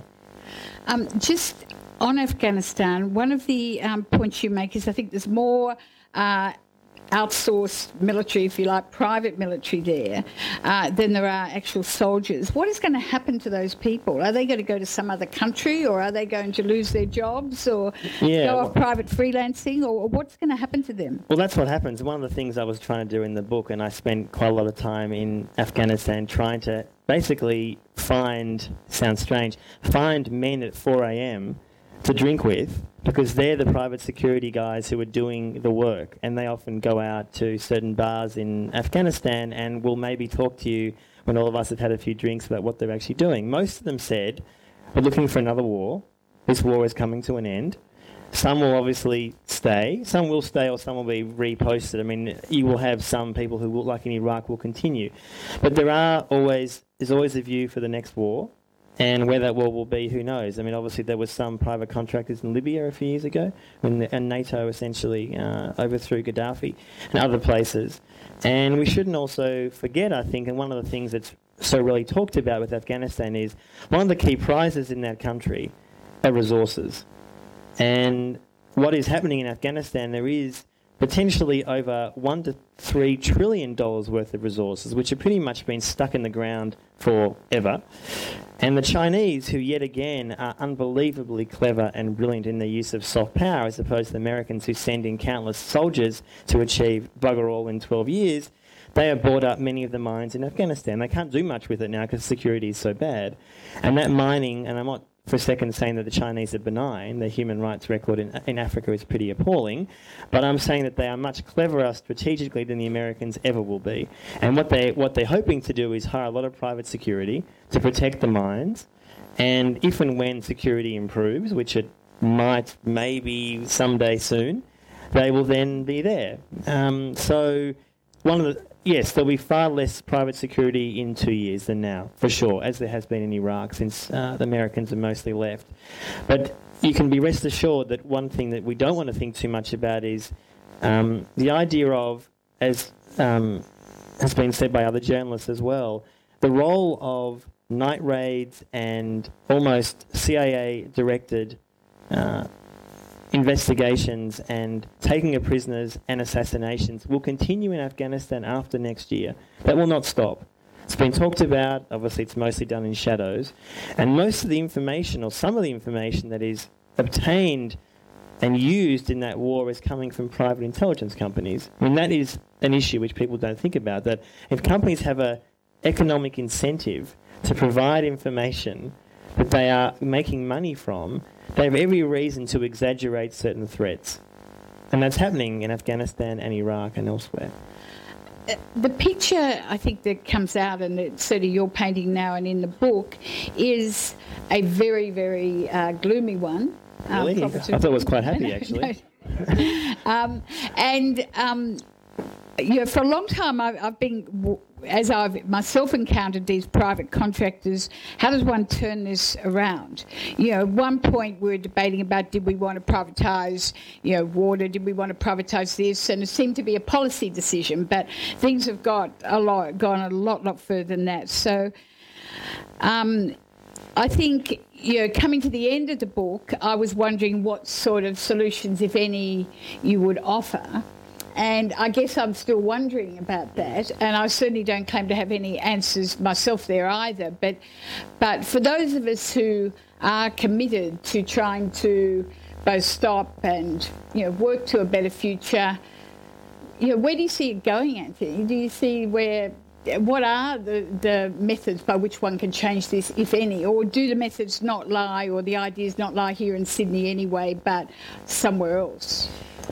Um, just on Afghanistan, one of the um, points you make is I think there's more uh, outsourced military, if you like, private military there uh, than there are actual soldiers. What is going to happen to those people? Are they going to go to some other country, or are they going to lose their jobs, or yeah, go well, off private freelancing, or what's going to happen to them? Well, that's what happens. One of the things I was trying to do in the book, and I spent quite a lot of time in Afghanistan trying to basically find, sounds strange, find men at four a.m. to drink with, because they're the private security guys who are doing the work, and they often go out to certain bars in Afghanistan and will maybe talk to you when all of us have had a few drinks about what they're actually doing. Most of them said, we're looking for another war. This war is coming to an end. Some will obviously stay. Some will stay, or some will be reposted. I mean, you will have some people who, will, like in Iraq, will continue. But there are always, there's always a view for the next war. And where that war will be, who knows? I mean, obviously there was some private contractors in Libya a few years ago when the, and NATO essentially uh, overthrew Gaddafi and other places. And we shouldn't also forget, I think, and one of the things that's so really talked about with Afghanistan is one of the key prizes in that country are resources. And what is happening in Afghanistan, there is potentially over one to three trillion dollars worth of resources, which have pretty much been stuck in the ground forever. And the Chinese, who yet again are unbelievably clever and brilliant in their use of soft power, as opposed to the Americans who send in countless soldiers to achieve bugger all in twelve years, they have bought up many of the mines in Afghanistan. They can't do much with it now because security is so bad. And that mining, and I'm not for a second saying that the Chinese are benign, their human rights record in, in Africa is pretty appalling, but I'm saying that they are much cleverer strategically than the Americans ever will be. And what, they, what they're hoping to do is hire a lot of private security to protect the mines, and if and when security improves, which it might maybe someday soon, they will then be there. Um, so one of the... Yes, there'll be far less private security in two years than now, for sure, as there has been in Iraq since uh, the Americans have mostly left. But you can be rest assured that one thing that we don't want to think too much about is um, the idea of, as um, has been said by other journalists as well, the role of night raids and almost C I A-directed uh, investigations and taking of prisoners and assassinations will continue in Afghanistan after next year. That will not stop. It's been talked about. Obviously, it's mostly done in shadows. And most of the information, or some of the information that is obtained and used in that war, is coming from private intelligence companies. I mean, that is an issue which people don't think about, that if companies have an economic incentive to provide information that they are making money from, they have every reason to exaggerate certain threats. And that's happening in Afghanistan and Iraq and elsewhere. Uh, the picture, I think, that comes out, and it's certainly you're painting now and in the book, is a very, very uh, gloomy one. Really? Um, I thought it was quite happy, actually. um, and um, you know, for a long time I've, I've been, as I've myself encountered these private contractors, how does one turn this around? You know, at one point we were debating about, did we want to privatise, you know, water, did we want to privatise this, and it seemed to be a policy decision, but things have got a lot, gone a lot, lot further than that. So um, I think, you know, coming to the end of the book, I was wondering what sort of solutions, if any, you would offer. And I guess I'm still wondering about that, and I certainly don't claim to have any answers myself there either. But, but for those of us who are committed to trying to both stop and, you know, work to a better future, you know, where do you see it going, Anthony? Do you see where, what are the, the methods by which one can change this, if any? Or do the methods not lie, or the ideas not lie here in Sydney anyway, but somewhere else?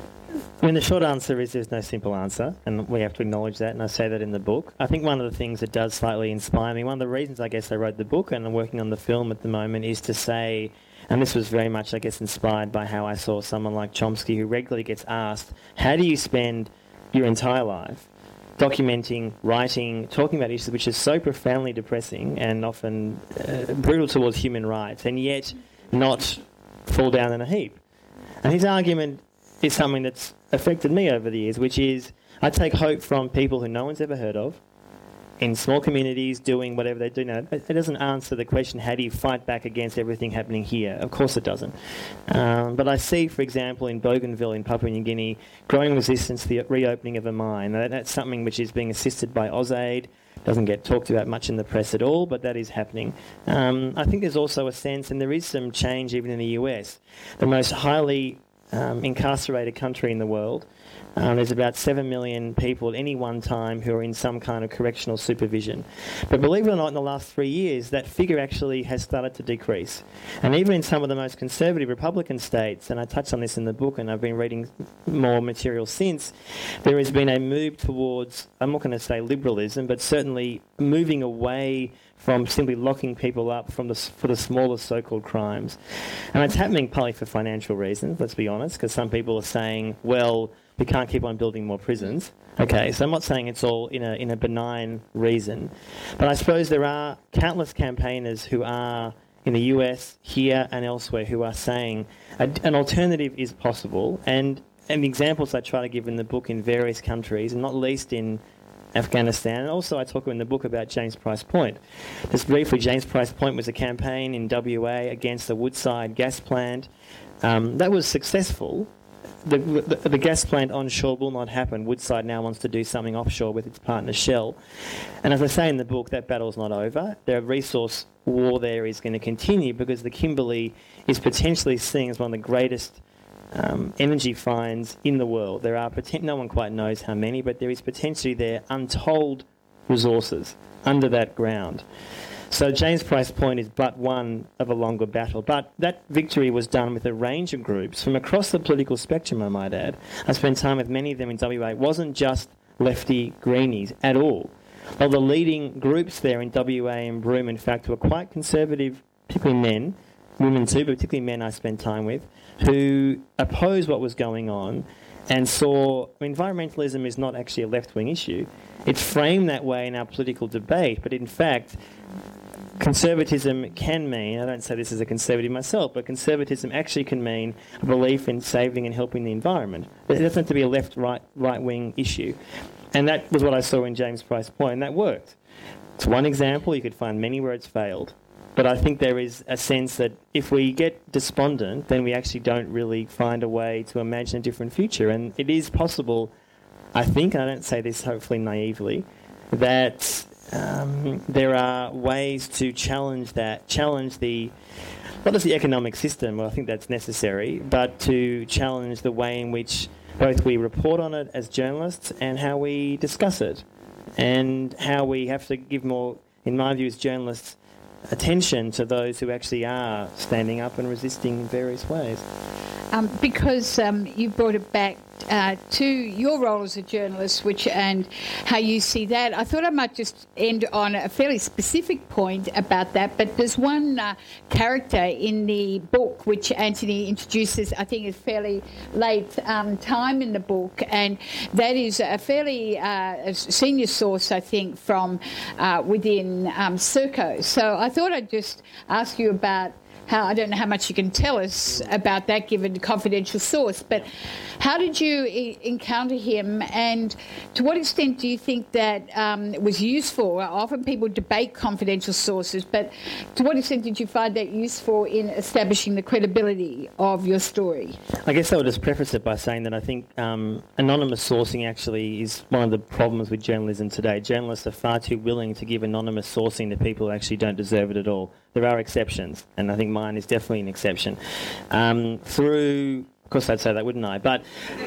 I mean, the short answer is there's no simple answer, and we have to acknowledge that, and I say that in the book. I think one of the things that does slightly inspire me, one of the reasons I guess I wrote the book and I'm working on the film at the moment, is to say, and this was very much, I guess, inspired by how I saw someone like Chomsky, who regularly gets asked, how do you spend your entire life documenting, writing, talking about issues which are so profoundly depressing and often uh, brutal towards human rights, and yet not fall down in a heap? And his argument is something that's affected me over the years, which is I take hope from people who no one's ever heard of, in small communities doing whatever they do now. It doesn't answer the question, how do you fight back against everything happening here? Of course it doesn't. Um, but I see, for example, in Bougainville in Papua New Guinea, growing resistance to the reopening of a mine. That, that's something which is being assisted by AusAid. Doesn't get talked about much in the press at all, but that is happening. Um, I think there's also a sense, and there is some change even in the U S, the most highly Um, incarcerated country in the world. Um, there's about seven million people at any one time who are in some kind of correctional supervision. But believe it or not, in the last three years, that figure actually has started to decrease. And even in some of the most conservative Republican states, and I touched on this in the book and I've been reading more material since, there has been a move towards, I'm not going to say liberalism, but certainly moving away from simply locking people up from the, for the smallest so-called crimes. And it's happening partly for financial reasons, let's be honest, because some people are saying, well, we can't keep on building more prisons. Okay, so I'm not saying it's all in a, in a benign reason. But I suppose there are countless campaigners who are in the U S, here and elsewhere, who are saying a, an alternative is possible. And, and the examples I try to give in the book in various countries, and not least in Afghanistan, and also I talk in the book about James Price Point. Just briefly, James Price Point was a campaign in W A against the Woodside gas plant. Um, that was successful. The, the, the gas plant onshore will not happen. Woodside now wants to do something offshore with its partner Shell. And as I say in the book, that battle's not over. The resource war there is going to continue because the Kimberley is potentially seen as one of the greatest Um, energy finds in the world. There are, poten- no one quite knows how many, but there is potentially there untold resources under that ground. So James Price Point is but one of a longer battle. But that victory was done with a range of groups from across the political spectrum, I might add. I spent time with many of them in W A. It wasn't just lefty greenies at all. Well, the leading groups there in W A and Broome, in fact, were quite conservative, particularly men, women too, but particularly men I spent time with, who opposed what was going on and saw, I mean, environmentalism is not actually a left-wing issue. It's framed that way in our political debate, but in fact, conservatism can mean, I don't say this as a conservative myself, but conservatism actually can mean a belief in saving and helping the environment. It doesn't have to be a left-right, right-wing issue. And that was what I saw in James Price Point, and that worked. It's one example. You could find many where it's failed. But I think there is a sense that if we get despondent, then we actually don't really find a way to imagine a different future. And it is possible, I think, and I don't say this hopefully naively, that um, there are ways to challenge that, challenge the, not just the economic system, well, I think that's necessary, but to challenge the way in which both we report on it as journalists and how we discuss it, and how we have to give more, in my view as journalists, attention to those who actually are standing up and resisting in various ways. Um, because um, you brought it back uh, to your role as a journalist, which and how you see that. I thought I might just end on a fairly specific point about that, but there's one uh, character in the book which Anthony introduces, I think, is fairly late um, time in the book, and that is a fairly uh, a senior source, I think, from uh, within um, Serco. So I thought I'd just ask you about how, I don't know how much you can tell us about that given the confidential source, but how did you e- encounter him, and to what extent do you think that um, was useful? Often people debate confidential sources, but to what extent did you find that useful in establishing the credibility of your story? I guess I would just preface it by saying that I think um, anonymous sourcing actually is one of the problems with journalism today. Journalists are far too willing to give anonymous sourcing to people who actually don't deserve it at all. There are exceptions, and I think mine is definitely an exception. Um, through, of course I'd say that, wouldn't I? But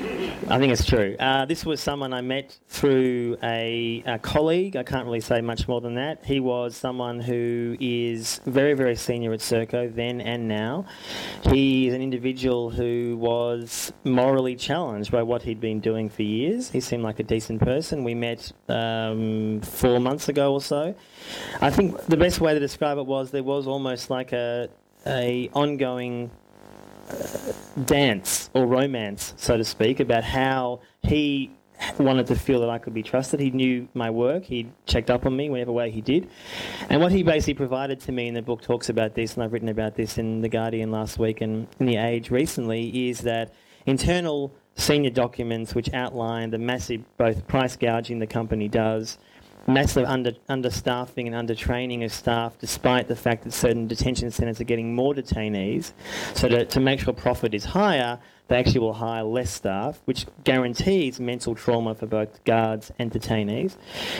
I think it's true. Uh, this was someone I met through a, a colleague. I can't really say much more than that. He was someone who is very, very senior at Serco then and now. He is an individual who was morally challenged by what he'd been doing for years. He seemed like a decent person. We met um, four months ago or so. I think the best way to describe it was there was almost like a, a ongoing Uh, dance or romance, so to speak, about how he wanted to feel that I could be trusted. He knew my work. He checked up on me whatever way he did. And what he basically provided to me, and the book talks about this, and I've written about this in The Guardian last week and in The Age recently, is that internal senior documents which outline the massive both price gouging the company does, massive under understaffing and undertraining of staff, despite the fact that certain detention centres are getting more detainees. So to, to make sure profit is higher, they actually will hire less staff, which guarantees mental trauma for both guards and detainees.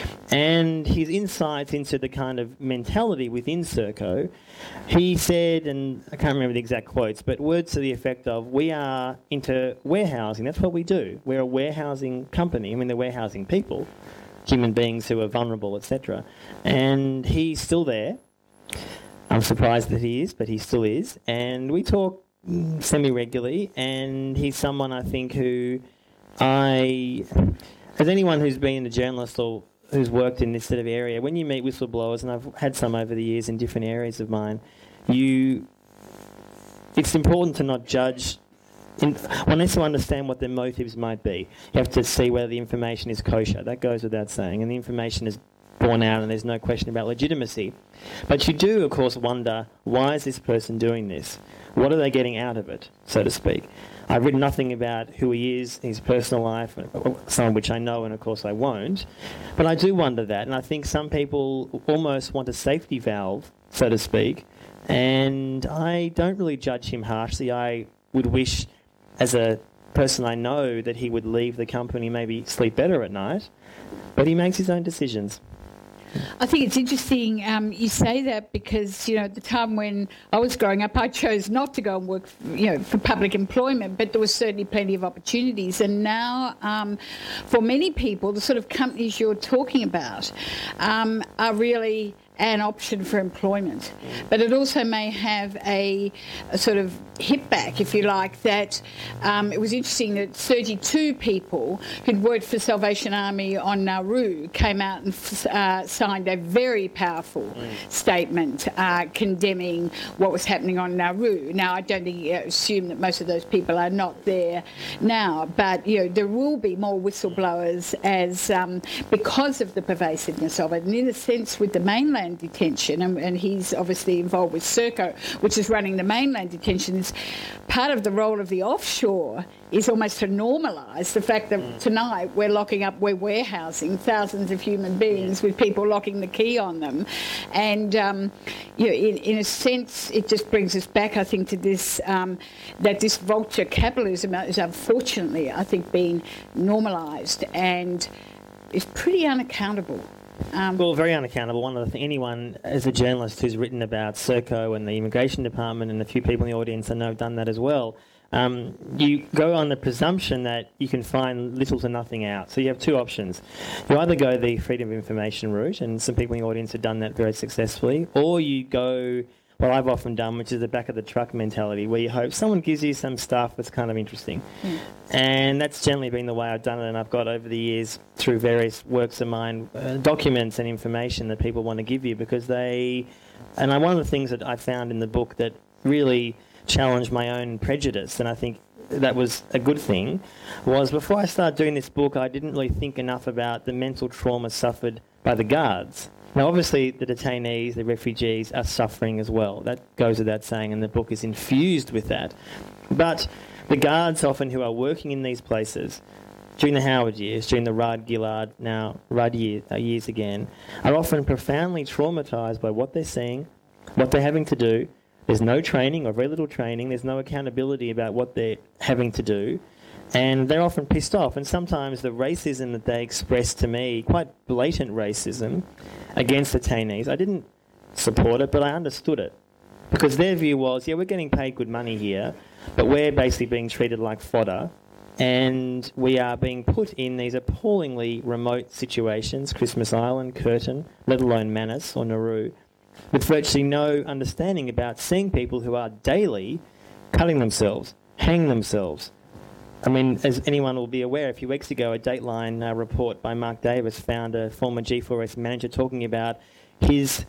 And his insights into the kind of mentality within Serco, he said, and I can't remember the exact quotes, but words to the effect of, we are into warehousing. That's what we do. We're a warehousing company. I mean, they're warehousing people, human beings who are vulnerable, et cetera. And he's still there. I'm surprised that he is, but he still is. And we talk semi-regularly, and he's someone, I think, who I... As anyone who's been a journalist or who's worked in this sort of area, when you meet whistleblowers, and I've had some over the years in different areas of mine, you... It's important to not judge... In, one needs to understand what their motives might be. You have to see whether the information is kosher. That goes without saying. And the information is borne out and there's no question about legitimacy. But you do, of course, wonder, why is this person doing this? What are they getting out of it, so to speak? I've written nothing about who he is, his personal life, some of which I know and, of course, I won't. But I do wonder that. And I think some people almost want a safety valve, so to speak. And I don't really judge him harshly. I would wish, as a person I know, that he would leave the company, maybe sleep better at night, but he makes his own decisions. I think it's interesting um, you say that because, you know, at the time when I was growing up, I chose not to go and work, you know, for public employment, but there was certainly plenty of opportunities. And now, um, for many people, the sort of companies you're talking about um, are really an option for employment. But it also may have a, a sort of hit back, if you like, that um, it was interesting that thirty-two people who'd worked for Salvation Army on Nauru came out and uh, signed a very powerful mm. statement uh, condemning what was happening on Nauru. Now, I don't think you assume that most of those people are not there now, but, you know, there will be more whistleblowers as um, because of the pervasiveness of it. And in a sense, with the mainland detention, and, and he's obviously involved with Serco, which is running the mainland detentions, part of the role of the offshore is almost to normalise the fact that mm. tonight we're locking up, we're warehousing thousands of human beings with people locking the key on them. And, um, you know, in, in a sense, it just brings us back, I think, to this, um, that this vulture capitalism is unfortunately, I think, being normalised and is pretty unaccountable. Um, well, very unaccountable. One of the th- anyone as a journalist who's written about Serco and the immigration department, and a few people in the audience I know have done that as well, um, you go on the presumption that you can find little to nothing out. So you have two options. You either go the freedom of information route, and some people in the audience have done that very successfully, or you go what I've often done, which is the back of the truck mentality, where you hope someone gives you some stuff that's kind of interesting. Mm. And that's generally been the way I've done it, and I've got over the years through various works of mine, uh, documents and information that people want to give you because they... And I, one of the things that I found in the book that really challenged my own prejudice, and I think that was a good thing, was before I started doing this book, I didn't really think enough about the mental trauma suffered by the guards. Now, obviously, the detainees, the refugees are suffering as well. That goes without saying, and the book is infused with that. But the guards often who are working in these places during the Howard years, during the Rudd, Gillard, now Rudd year, uh, years again, are often profoundly traumatised by what they're seeing, what they're having to do. There's no training or very little training. There's no accountability about what they're having to do. And they're often pissed off. And sometimes the racism that they express to me, quite blatant racism against detainees, I didn't support it, but I understood it. Because their view was, yeah, we're getting paid good money here, but we're basically being treated like fodder. And we are being put in these appallingly remote situations, Christmas Island, Curtin, let alone Manus or Nauru, with virtually no understanding about seeing people who are daily cutting themselves, hanging themselves. I mean, as anyone will be aware, a few weeks ago, a Dateline uh, report by Mark Davis found a former G four S manager talking about his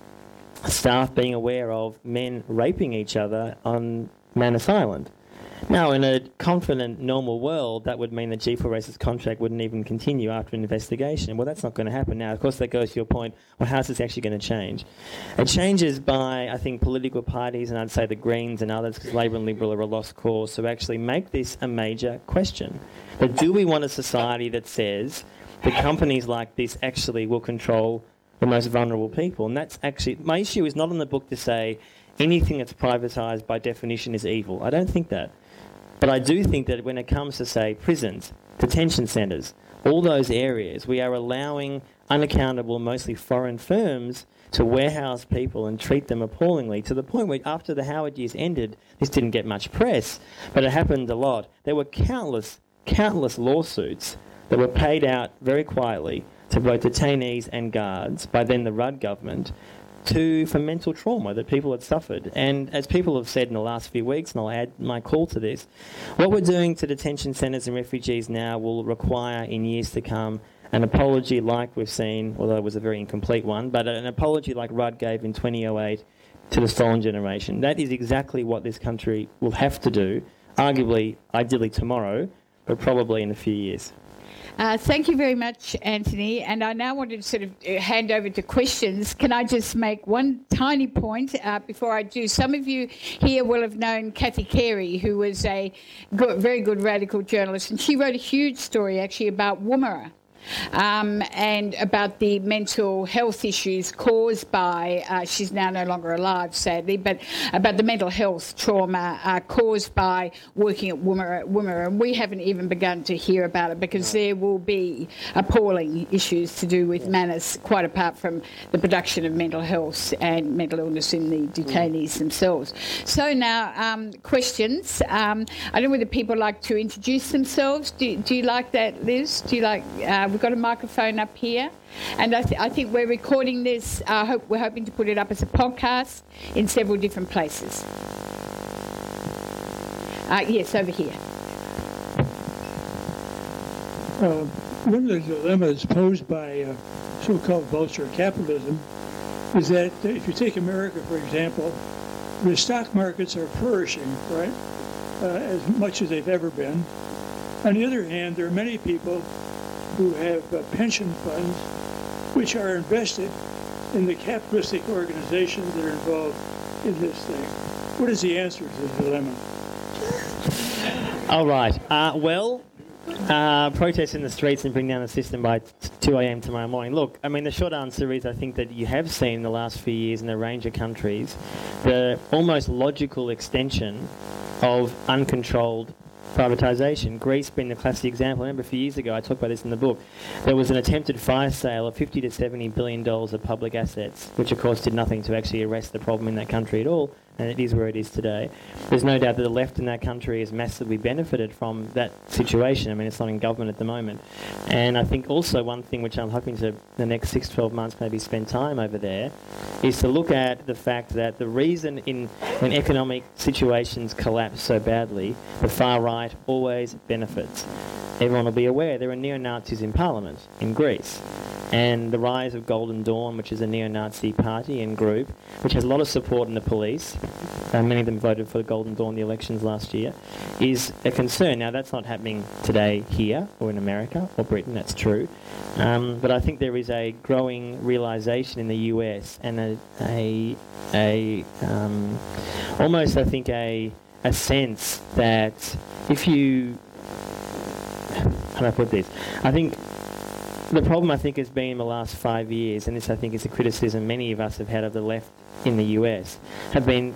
staff being aware of men raping each other on Manus Island. Now, in a confident, normal world, that would mean that G four S's contract wouldn't even continue after an investigation. Well, that's not going to happen now. Of course, that goes to your point, well, how's this actually going to change? It changes by, I think, political parties, and I'd say the Greens and others, because Labor and Liberal are a lost cause, to actually make this a major question. But do we want a society that says that companies like this actually will control the most vulnerable people? And that's actually, my issue is not in the book to say anything that's privatised by definition is evil. I don't think that. But I do think that when it comes to, say, prisons, detention centres, all those areas, we are allowing unaccountable, mostly foreign firms to warehouse people and treat them appallingly, to the point where after the Howard years ended, this didn't get much press, but it happened a lot. There were countless, countless lawsuits that were paid out very quietly to both detainees and guards by then the Rudd government, to for mental trauma that people had suffered. And as people have said in the last few weeks, and I'll add my call to this, what we're doing to detention centres and refugees now will require in years to come an apology like we've seen, although it was a very incomplete one, but an apology like Rudd gave in twenty oh eight to the stolen generation. That is exactly what this country will have to do, arguably, ideally tomorrow, but probably in a few years. Uh, thank you very much, Anthony. And I now want to sort of hand over to questions. Can I just make one tiny point uh, before I do? Some of you here will have known Kathy Carey, who was a good, very good radical journalist, and she wrote a huge story actually about Woomera. Um, and about the mental health issues caused by, uh, she's now no longer alive, sadly, but about the mental health trauma uh, caused by working at Woomera, Woomera. And we haven't even begun to hear about it because there will be appalling issues to do with Manus, quite apart from the production of mental health and mental illness in the detainees themselves. So now, um, questions. Um, I don't know whether people like to introduce themselves. Do, do you like that, Liz? Do you like... Uh, We've got a microphone up here, and I, th- I think we're recording this. Uh, hope we're hoping to put it up as a podcast in several different places. Uh, yes, over here. Uh, one of the dilemmas posed by uh, so-called vulture capitalism is that uh, if you take America, for example, the stock markets are flourishing, right, uh, as much as they've ever been. On the other hand, there are many people who have uh, pension funds which are invested in the capitalistic organizations that are involved in this thing. What is the answer to the dilemma? All right. Uh, well, uh, protest in the streets and bring down the system by two a.m. tomorrow morning. Look, I mean, the short answer is I think that you have seen in the last few years in a range of countries the almost logical extension of uncontrolled privatisation. Greece being the classic example. I remember a few years ago, I talked about this in the book, there was an attempted fire sale of fifty to seventy billion dollars of public assets, which of course did nothing to actually arrest the problem in that country at all. and it is where it is today. There's no doubt that the left in that country has massively benefited from that situation. I mean, it's not in government at the moment. And I think also one thing which I'm hoping to, the next six, twelve months, maybe spend time over there, is to look at the fact that the reason in when economic situations collapse so badly, the far right always benefits. Everyone will be aware there are neo-Nazis in Parliament in Greece. And the rise of Golden Dawn, which is a neo-Nazi party and group, which has a lot of support in the police, uh, many of them voted for Golden Dawn in the elections last year, is a concern. Now, that's not happening today here or in America or Britain, that's true. Um, but I think there is a growing realisation in the U S and a, a, a um, almost, I think, a, a sense that if you... How do I put this? I think... The problem, I think, has been in the last five years, and this, I think, is a criticism many of us have had of the left in the U S, have been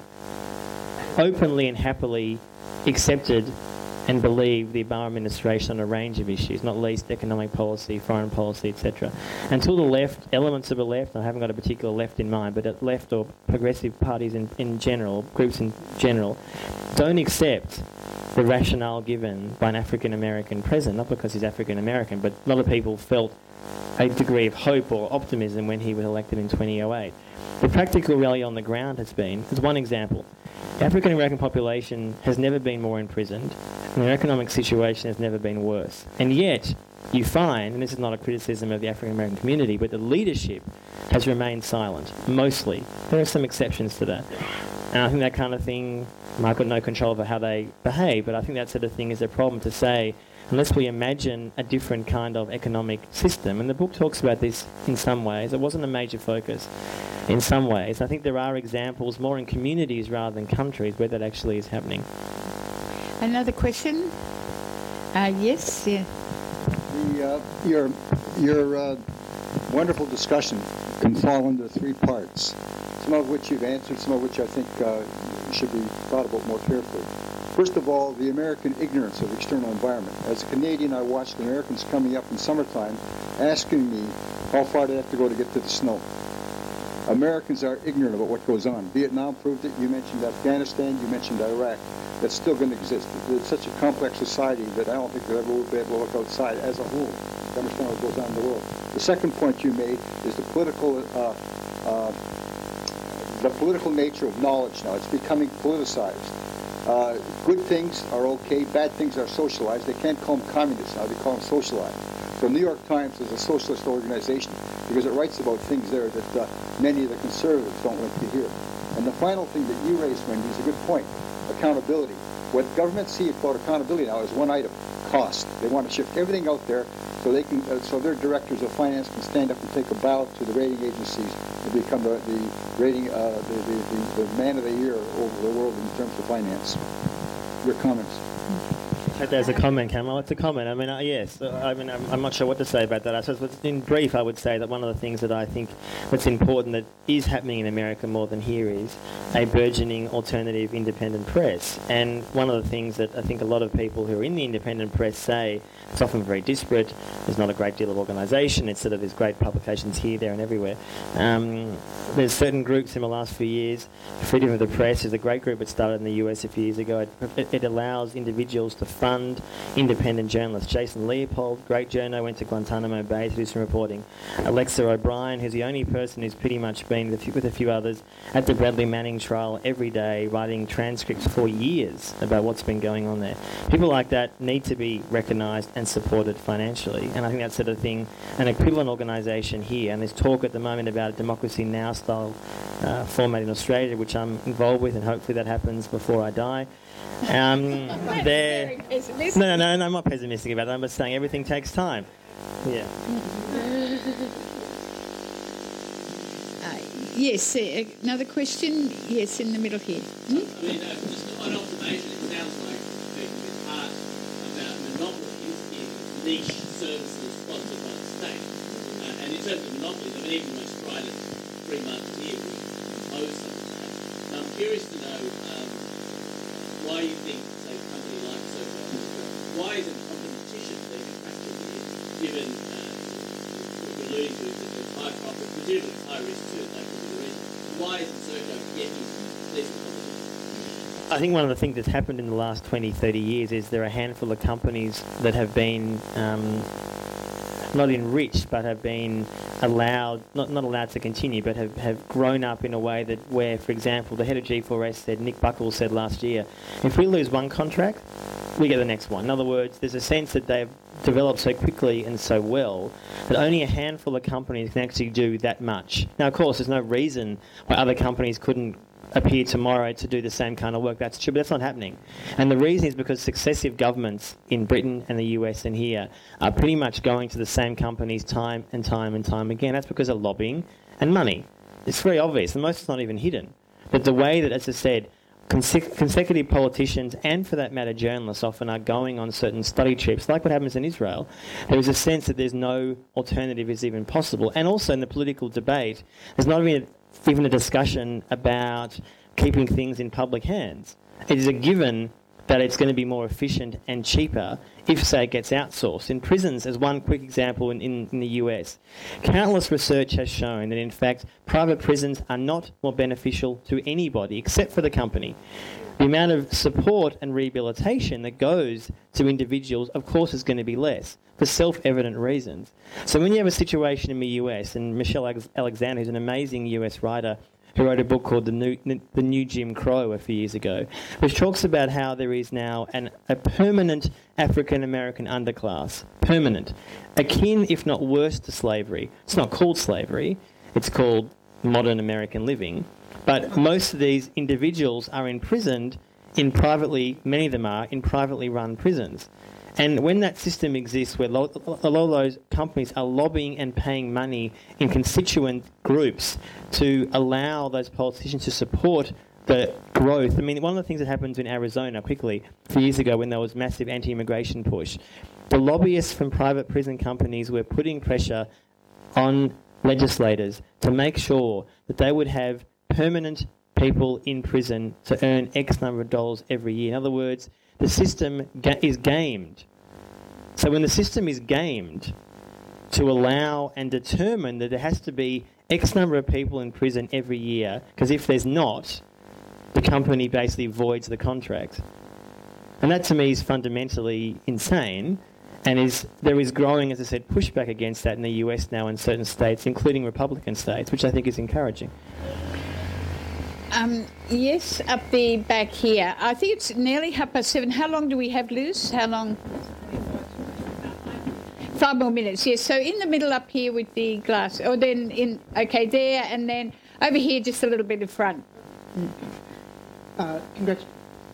openly and happily accepted and believed the Obama administration on a range of issues, not least economic policy, foreign policy, et cetera. Until the left, elements of the left, I haven't got a particular left in mind, but at left or progressive parties in, in general, groups in general, don't accept the rationale given by an African-American president, not because he's African-American, but a lot of people felt a degree of hope or optimism when he was elected in twenty oh eight. The practical reality on the ground has been, as one example, the African-American population has never been more imprisoned, and their economic situation has never been worse. And yet, you find, and this is not a criticism of the African-American community, but the leadership has remained silent, mostly. There are some exceptions to that. And I think that kind of thing, I've got no control over how they behave, but I think that sort of thing is a problem to say, unless we imagine a different kind of economic system, and the book talks about this in some ways, it wasn't a major focus in some ways. I think there are examples more in communities rather than countries where that actually is happening. Another question? Uh, yes, yeah. The, uh, your your uh, wonderful discussion can fall into three parts, some of which you've answered, some of which I think uh, should be thought about more carefully. First of all, the American ignorance of the external environment. As a Canadian, I watched Americans coming up in summertime asking me how far they have to go to get to the snow. Americans are ignorant about what goes on. Vietnam proved it. You mentioned Afghanistan. You mentioned Iraq. That's still going to exist. It's such a complex society that I don't think they'll ever be able to look outside as a whole to understand what goes on in the world. The second point you made is the political uh, uh, the political nature of knowledge now. It's becoming politicized. Uh, good things are okay, bad things are socialized. They can't call them communists now, they call them socialized. So New York Times is a socialist organization because it writes about things there that uh, many of the conservatives don't want to hear. And the final thing that you raised, Wendy, is a good point, accountability. What governments see about accountability now is one item, cost. They want to shift everything out there so they can, uh, so their directors of finance can stand up and take a bow to the rating agencies and become the, the rating, uh, the, the, the, the man of the year over the world in terms of finance. Your comments. There's a comment, Kamal. It's a comment. I mean, uh, yes. Uh, I mean, I'm, I'm not sure what to say about that. I suppose, in brief, I would say that one of the things that I think that's important that is happening in America more than here is a burgeoning alternative independent press. And one of the things that I think a lot of people who are in the independent press say, it's often very disparate. There's not a great deal of organisation. It's sort of there's great publications here, there, and everywhere. Um, there's certain groups in the last few years. Freedom of the Press is a great group that started in the U S a few years ago. It, it, it allows individuals to fund independent journalists. Jason Leopold, great journo, went to Guantanamo Bay to do some reporting. Alexa O'Brien, who's the only person who's pretty much been with a few, with a few others at the Bradley Manning trial every day, writing transcripts for years about what's been going on there. People like that need to be recognised and supported financially, and I think that sort of thing, an equivalent organisation here, and there's talk at the moment about a Democracy Now! Style uh, format in Australia, which I'm involved with, and hopefully that happens before I die. Um, there, no, no, no, no, I'm not pessimistic about that. I'm just saying everything takes time. Yeah. Uh, yes, uh, another question? Yes, in the middle here. Hmm? I mean, uh, just an observation, it sounds like speaking in part about monopolies in niche services sponsored by the state. Uh, and in terms of monopolies, I mean, even the most strident free market here would oppose some of that. So I'm curious to know um, why you think, say, a company like Serco, why isn't competition being attractive here, given uh, what you're alluding to is that there's high profit, presumably it's high risk too, that could be the reason. Why isn't Serco getting decent competition? I think one of the things that's happened in the last twenty, thirty years is there are a handful of companies that have been um, not enriched, but have been allowed, not, not allowed to continue, but have, have grown up in a way that where, for example, the head of G four S said, Nick Buckles said last year, if we lose one contract, we get the next one. In other words, there's a sense that they've developed so quickly and so well that only a handful of companies can actually do that much. Now, of course, there's no reason why other companies couldn't appear tomorrow to do the same kind of work. That's true, but that's not happening. And the reason is because successive governments in Britain and the U S and here are pretty much going to the same companies time and time and time again. That's because of lobbying and money. It's very obvious, and most is not even hidden. But the way that, as I said, Conse- consecutive politicians and, for that matter, journalists often are going on certain study trips, like what happens in Israel. There is a sense that there's no alternative is even possible. And also in the political debate, there's not even a, even a discussion about keeping things in public hands. It is a given that it's going to be more efficient and cheaper if, say, it gets outsourced. In prisons, as one quick example in, in, in the U S, countless research has shown that, in fact, private prisons are not more beneficial to anybody except for the company. The amount of support and rehabilitation that goes to individuals, of course, is going to be less for self-evident reasons. So when you have a situation in the U S, and Michelle Alexander, who's an amazing U S writer, who wrote a book called The New, the New Jim Crow a few years ago, which talks about how there is now an, a permanent African-American underclass, permanent, akin, if not worse, to slavery. It's not called slavery, it's called modern American living, but most of these individuals are imprisoned in privately, many of them are, in privately run prisons. And when that system exists where lo- a lot of those companies are lobbying and paying money in constituent groups to allow those politicians to support the growth. I mean, one of the things that happened in Arizona quickly a few years ago when there was massive anti-immigration push, the lobbyists from private prison companies were putting pressure on legislators to make sure that they would have permanent people in prison to earn X number of dollars every year. In other words, the system ga- is gamed. So when the system is gamed to allow and determine that there has to be X number of people in prison every year, because if there's not, the company basically voids the contract. And that to me is fundamentally insane, and is there is growing, as I said, pushback against that in the U S now in certain states, including Republican states, which I think is encouraging. Um, yes, up the back here. I think it's nearly half past seven. How long do we have, Luz? How long? Five more minutes, yes. So in the middle up here with the glass. Or then in, okay, there, and then over here just a little bit in front. Uh, congrats.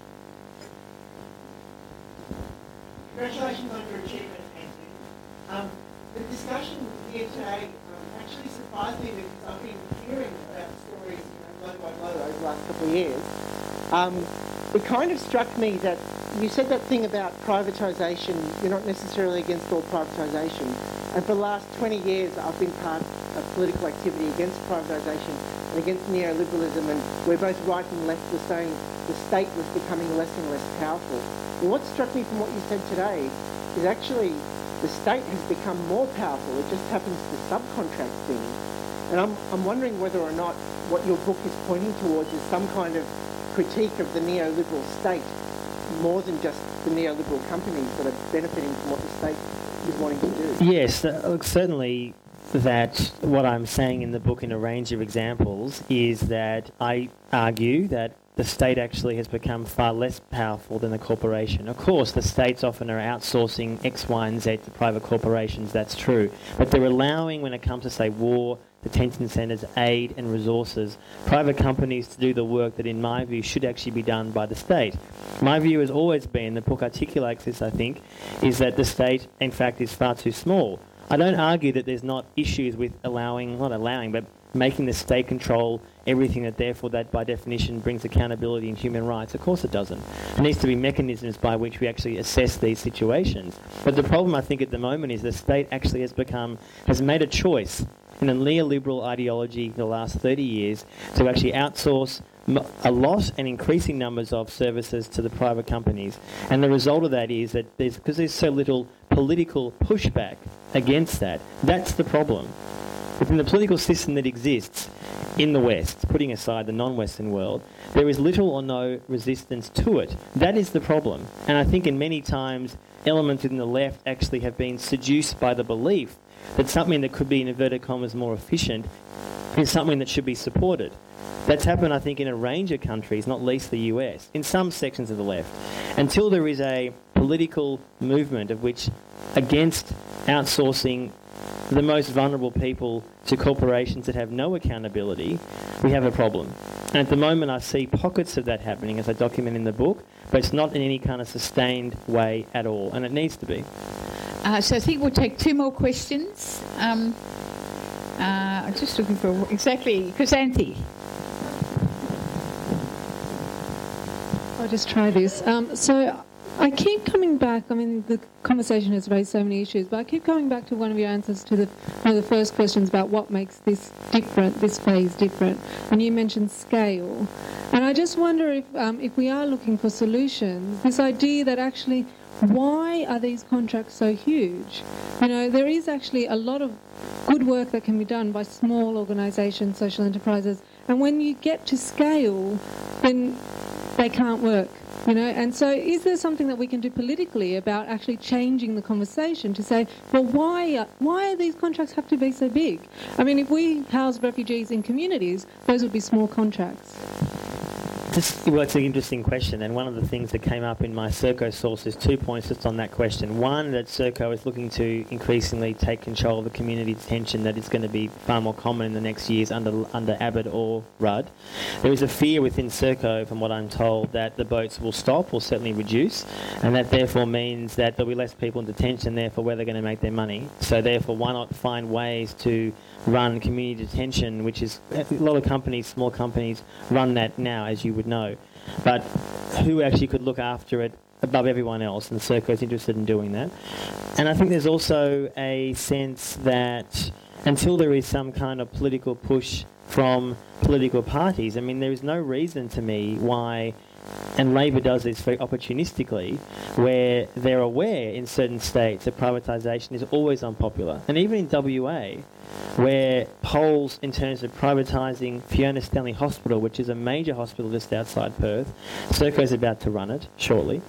Congratulations on your achievement, Anthony. Um, the discussion here today um, actually surprised me because I've been hearing about stories blow by blow over the last couple of years. Um, it kind of struck me that you said that thing about privatisation. You're not necessarily against all privatisation. And for the last twenty years, I've been part of political activity against privatisation and against neoliberalism. And we're both right and left were saying the state was becoming less and less powerful. Well, what struck me from what you said today is actually the state has become more powerful. It just happens to subcontract things. And I'm, I'm wondering whether or not what your book is pointing towards is some kind of critique of the neoliberal state more than just the neoliberal companies that are benefiting from what the state is wanting to do. Yes, uh, look, certainly that what I'm saying in the book in a range of examples is that I argue that the state actually has become far less powerful than the corporation. Of course, the states often are outsourcing X, Y, and Z to private corporations, that's true. But they're allowing, when it comes to, say, war, detention centres, aid and resources, private companies to do the work that, in my view, should actually be done by the state. My view has always been, the book articulates this, I think, is that the state, in fact, is far too small. I don't argue that there's not issues with allowing, not allowing, but making the state control everything that therefore that by definition brings accountability and human rights. Of course it doesn't. There needs to be mechanisms by which we actually assess these situations. But the problem I think at the moment is the state actually has become, has made a choice in a neoliberal ideology for the last thirty years to actually outsource a lot and increasing numbers of services to the private companies. And the result of that is that there's, because there's so little political pushback against that, that's the problem. within the political system that exists in the West, putting aside the non-Western world, there is little or no resistance to it. That is the problem. And I think in many times, elements within the left actually have been seduced by the belief that something that could be, in inverted commas, more efficient is something that should be supported. That's happened, I think, in a range of countries, not least the U S, in some sections of the left. Until there is a political movement of which against outsourcing the most vulnerable people to corporations that have no accountability, we have a problem. And at the moment I see pockets of that happening, as I document in the book, but it's not in any kind of sustained way at all, and it needs to be. Uh, so I think we'll take two more questions. Um, uh, I'm just looking for exactly, Chrysanthi. I'll just try this. Um, so I keep coming back, I mean, the conversation has raised so many issues, but I keep coming back to one of your answers to the, one of the first questions about what makes this different, this phase different. And you mentioned scale. And I just wonder if, um, if we are looking for solutions, this idea that actually, why are these contracts so huge? You know, there is actually a lot of good work that can be done by small organisations, social enterprises, and when you get to scale, then they can't work. You know, and so is there something that we can do politically about actually changing the conversation to say, well, why are, why do these contracts have to be so big? I mean, if we house refugees in communities, those would be small contracts. This, well, it's an interesting question, and one of the things that came up in my Serco sources, two points just on that question. One, that Serco is looking to increasingly take control of the community detention that is going to be far more common in the next years under under Abbott or Rudd. There is a fear within Serco, from what I'm told, that the boats will stop or certainly reduce, and that therefore means that there'll be less people in detention, therefore where they're going to make their money. So therefore, why not find ways to run community detention, which is a lot of companies, small companies, run that now, as you would know. But who actually could look after it above everyone else? And Serco is interested in doing that. And I think there's also a sense that until there is some kind of political push from political parties, I mean, there is no reason to me why, and Labor does this very opportunistically, where they're aware in certain states that privatisation is always unpopular. And even in W A, where polls in terms of privatising Fiona Stanley Hospital, which is a major hospital just outside Perth, Serco is about to run it shortly,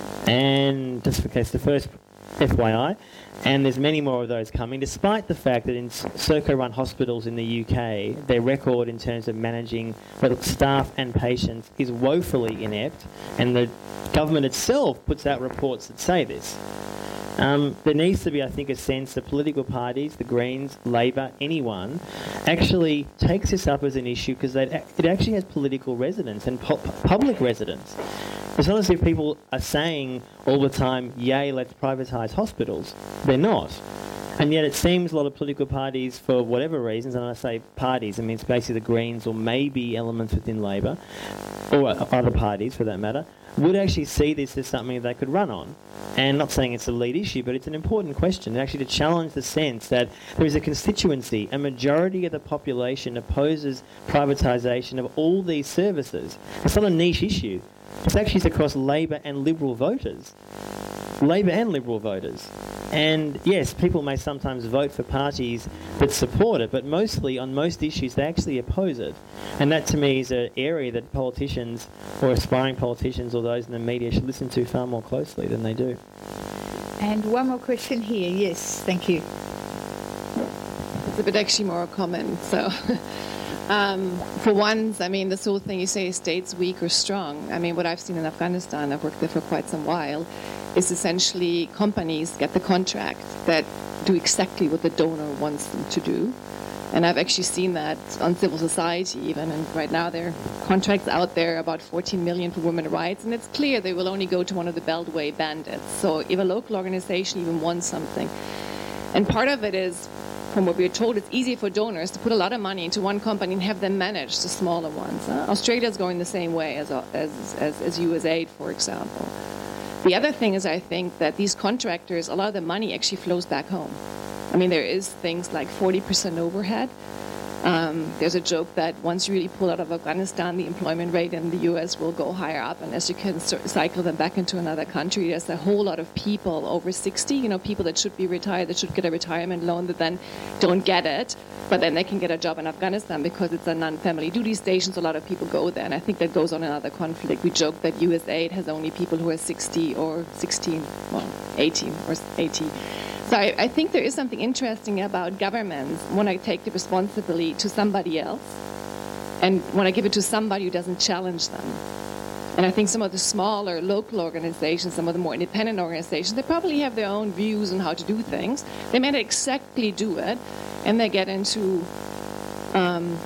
and just in case, the first F Y I, and there's many more of those coming, despite the fact that in Serco-run hospitals in the U K, their record in terms of managing both staff and patients is woefully inept, and the government itself puts out reports that say this. Um, there needs to be, I think, a sense that political parties, the Greens, Labor, anyone, actually takes this up as an issue because it actually has political resonance and pu- public resonance. It's not as if people are saying all the time, yay, let's privatise hospitals. They're not. And yet it seems a lot of political parties, for whatever reasons, and I say parties, I mean it's basically the Greens or maybe elements within Labor, or other parties for that matter, would actually see this as something they could run on. And not saying it's a lead issue, but it's an important question, actually to challenge the sense that there is a constituency, a majority of the population opposes privatisation of all these services. It's not a niche issue. It's actually across Labor and Liberal voters. Labor and Liberal voters. And yes, people may sometimes vote for parties that support it, but mostly on most issues they actually oppose it. And that to me is an area that politicians or aspiring politicians or those in the media should listen to far more closely than they do. And one more question here. Yes, thank you. It's a bit actually more a comment. So, um, for once, I mean, this whole thing you say states weak or strong. I mean, what I've seen in Afghanistan, I've worked there for quite some while, is essentially companies get the contract that do exactly what the donor wants them to do. And I've actually seen that on civil society even, and right now there are contracts out there about fourteen million for women's rights, and it's clear they will only go to one of the Beltway bandits. So if a local organization even wants something, and part of it is, from what we're told, it's easy for donors to put a lot of money into one company and have them manage the smaller ones. Uh, Australia's going the same way as, as, as, as U S A I D, for example. The other thing is, I think that these contractors, a lot of the money actually flows back home. I mean, there is things like forty percent overhead, Um, there's a joke that once you really pull out of Afghanistan, the employment rate in the U S will go higher up, and as you can cycle them back into another country, there's a whole lot of people over sixty, you know, people that should be retired, that should get a retirement loan, that then don't get it, but then they can get a job in Afghanistan because it's a non-family duty station, so a lot of people go there, and I think that goes on another conflict. We joke that U S A I D has only people who are sixty or sixteen, well, eighteen or eighty. So I, I think there is something interesting about governments when I take the responsibility to somebody else and when I give it to somebody who doesn't challenge them. And I think some of the smaller local organizations, some of the more independent organizations, they probably have their own views on how to do things. They may not exactly do it, and they get into um,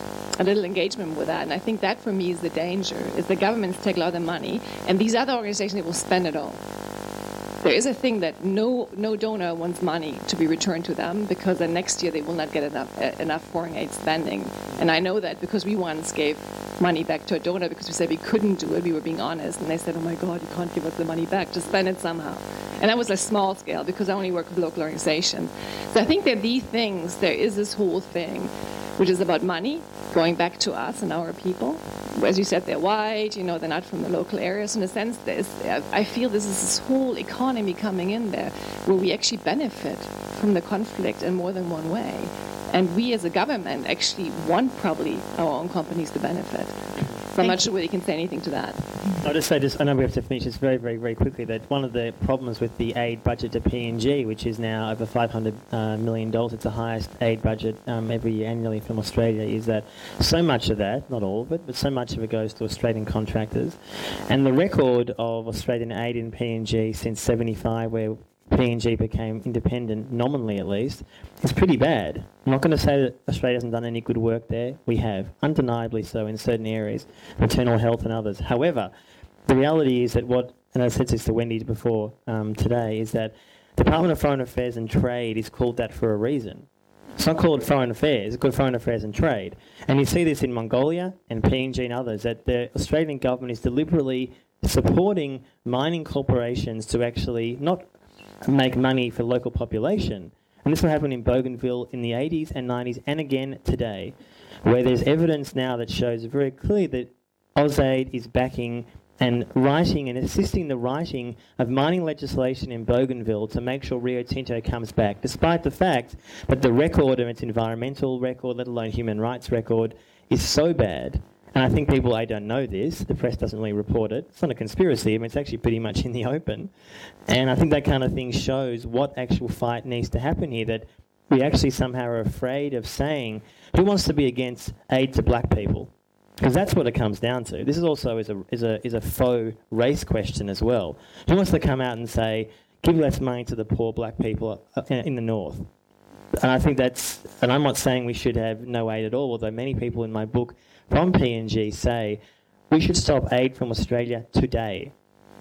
a little engagement with that. And I think that for me is the danger, is the governments take a lot of the money, and these other organizations, they will spend it all. There is a thing that no no donor wants money to be returned to them, because then next year they will not get enough uh, enough foreign aid spending. And I know that because we once gave money back to a donor because we said we couldn't do it. We were being honest, and they said, "Oh my God, you can't give us the money back. Just spend it somehow." And that was a small scale because I only work with local organizations. So I think that these things, there is this whole thing, which is about money going back to us and our people. As you said, they're white, you know, they're not from the local areas. In a sense, there's, I feel this is this whole economy coming in there where we actually benefit from the conflict in more than one way. And we as a government actually want probably our own companies to benefit. So I'm not sure whether you can say anything to that. I'll just say this, I know we have to finish this very, very, very quickly, that one of the problems with the aid budget to P N G, which is now over five hundred uh, million dollars, it's the highest aid budget um, every year annually from Australia, is that so much of that, not all of it, but so much of it goes to Australian contractors. And the record of Australian aid in P N G since seventy-five, where P N G became independent, nominally at least, is pretty bad. I'm not going to say that Australia hasn't done any good work there. We have, undeniably so in certain areas, maternal health and others. However, the reality is that what, and I said this to Wendy before um, today, is that the Department of Foreign Affairs and Trade is called that for a reason. It's not called Foreign Affairs, it's called Foreign Affairs and Trade. And you see this in Mongolia and P N G and others, that the Australian government is deliberately supporting mining corporations to actually not make money for local population. And this will happen in Bougainville in the eighties and nineties and again today, where there's evidence now that shows very clearly that AusAid is backing and writing and assisting the writing of mining legislation in Bougainville to make sure Rio Tinto comes back, despite the fact that the record of its environmental record, let alone human rights record, is so bad. And I think people, I don't know this, the press doesn't really report it. It's not a conspiracy, I mean, it's actually pretty much in the open. And I think that kind of thing shows what actual fight needs to happen here, that we actually somehow are afraid of saying, who wants to be against aid to black people? Because that's what it comes down to. This is also is a, is a, is a faux race question as well. Who wants to come out and say, give less money to the poor black people in the north? And I think that's, and I'm not saying we should have no aid at all, although many people in my book from P N G say we should stop aid from Australia today.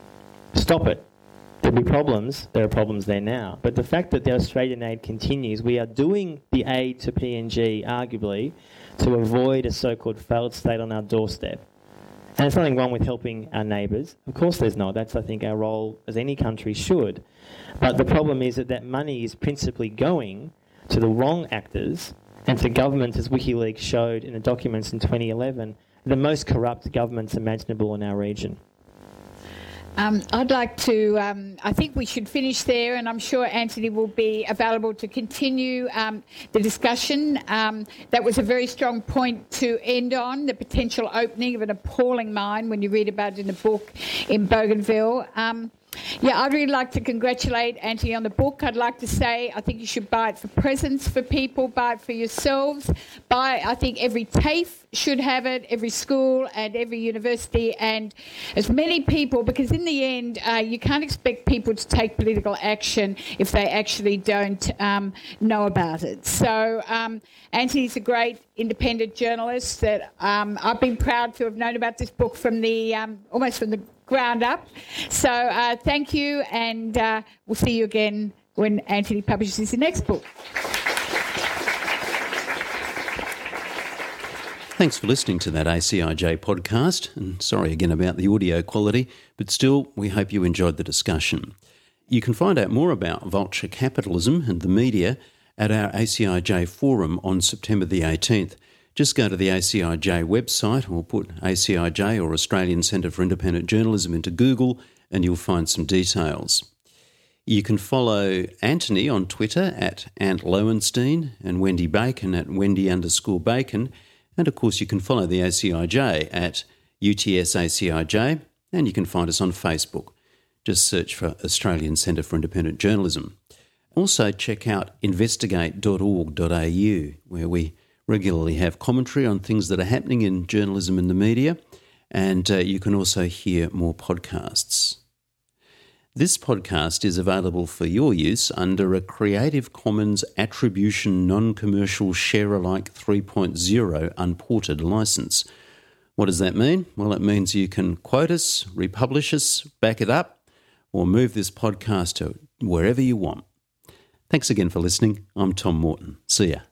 Stop it. There'll be problems. There are problems there now. But the fact that the Australian aid continues, we are doing the aid to P N G, arguably, to avoid a so-called failed state on our doorstep. And there's nothing wrong with helping our neighbours. Of course there's not. That's, I think, our role as any country should. But the problem is that that money is principally going to the wrong actors and to governments, as WikiLeaks showed in the documents in twenty eleven, the most corrupt governments imaginable in our region. Um, I'd like to, um, I think we should finish there, and I'm sure Anthony will be available to continue um, the discussion. Um, that was a very strong point to end on, the potential opening of an appalling mine when you read about it in a book in Bougainville. Um, Yeah, I'd really like to congratulate Anthony on the book. I'd like to say I think you should buy it for presents for people, buy it for yourselves. Buy, I think every TAFE should have it, every school and every university, and as many people, because in the end uh, you can't expect people to take political action if they actually don't um, know about it. So um, Anthony's a great independent journalist that um, I've been proud to have known about this book from the um, almost from the ground up. So uh, thank you, and uh, we'll see you again when Anthony publishes his next book. Thanks for listening to that A C I J podcast, and sorry again about the audio quality, but still we hope you enjoyed the discussion. You can find out more about vulture capitalism and the media at our A C I J forum on September the eighteenth. Just go to the A C I J website or put A C I J or Australian Centre for Independent Journalism into Google and you'll find some details. You can follow Anthony on Twitter at Ant Lowenstein and Wendy Bacon at Wendy underscore Bacon. And of course you can follow the A C I J at U T S A C I J and you can find us on Facebook. Just search for Australian Centre for Independent Journalism. Also check out investigate dot org dot a u where we regularly have commentary on things that are happening in journalism and the media, and uh, you can also hear more podcasts. This podcast is available for your use under a Creative Commons Attribution Non-Commercial Share-alike three point oh unported licence. What does that mean? Well, it means you can quote us, republish us, back it up, or move this podcast to wherever you want. Thanks again for listening. I'm Tom Morton. See ya.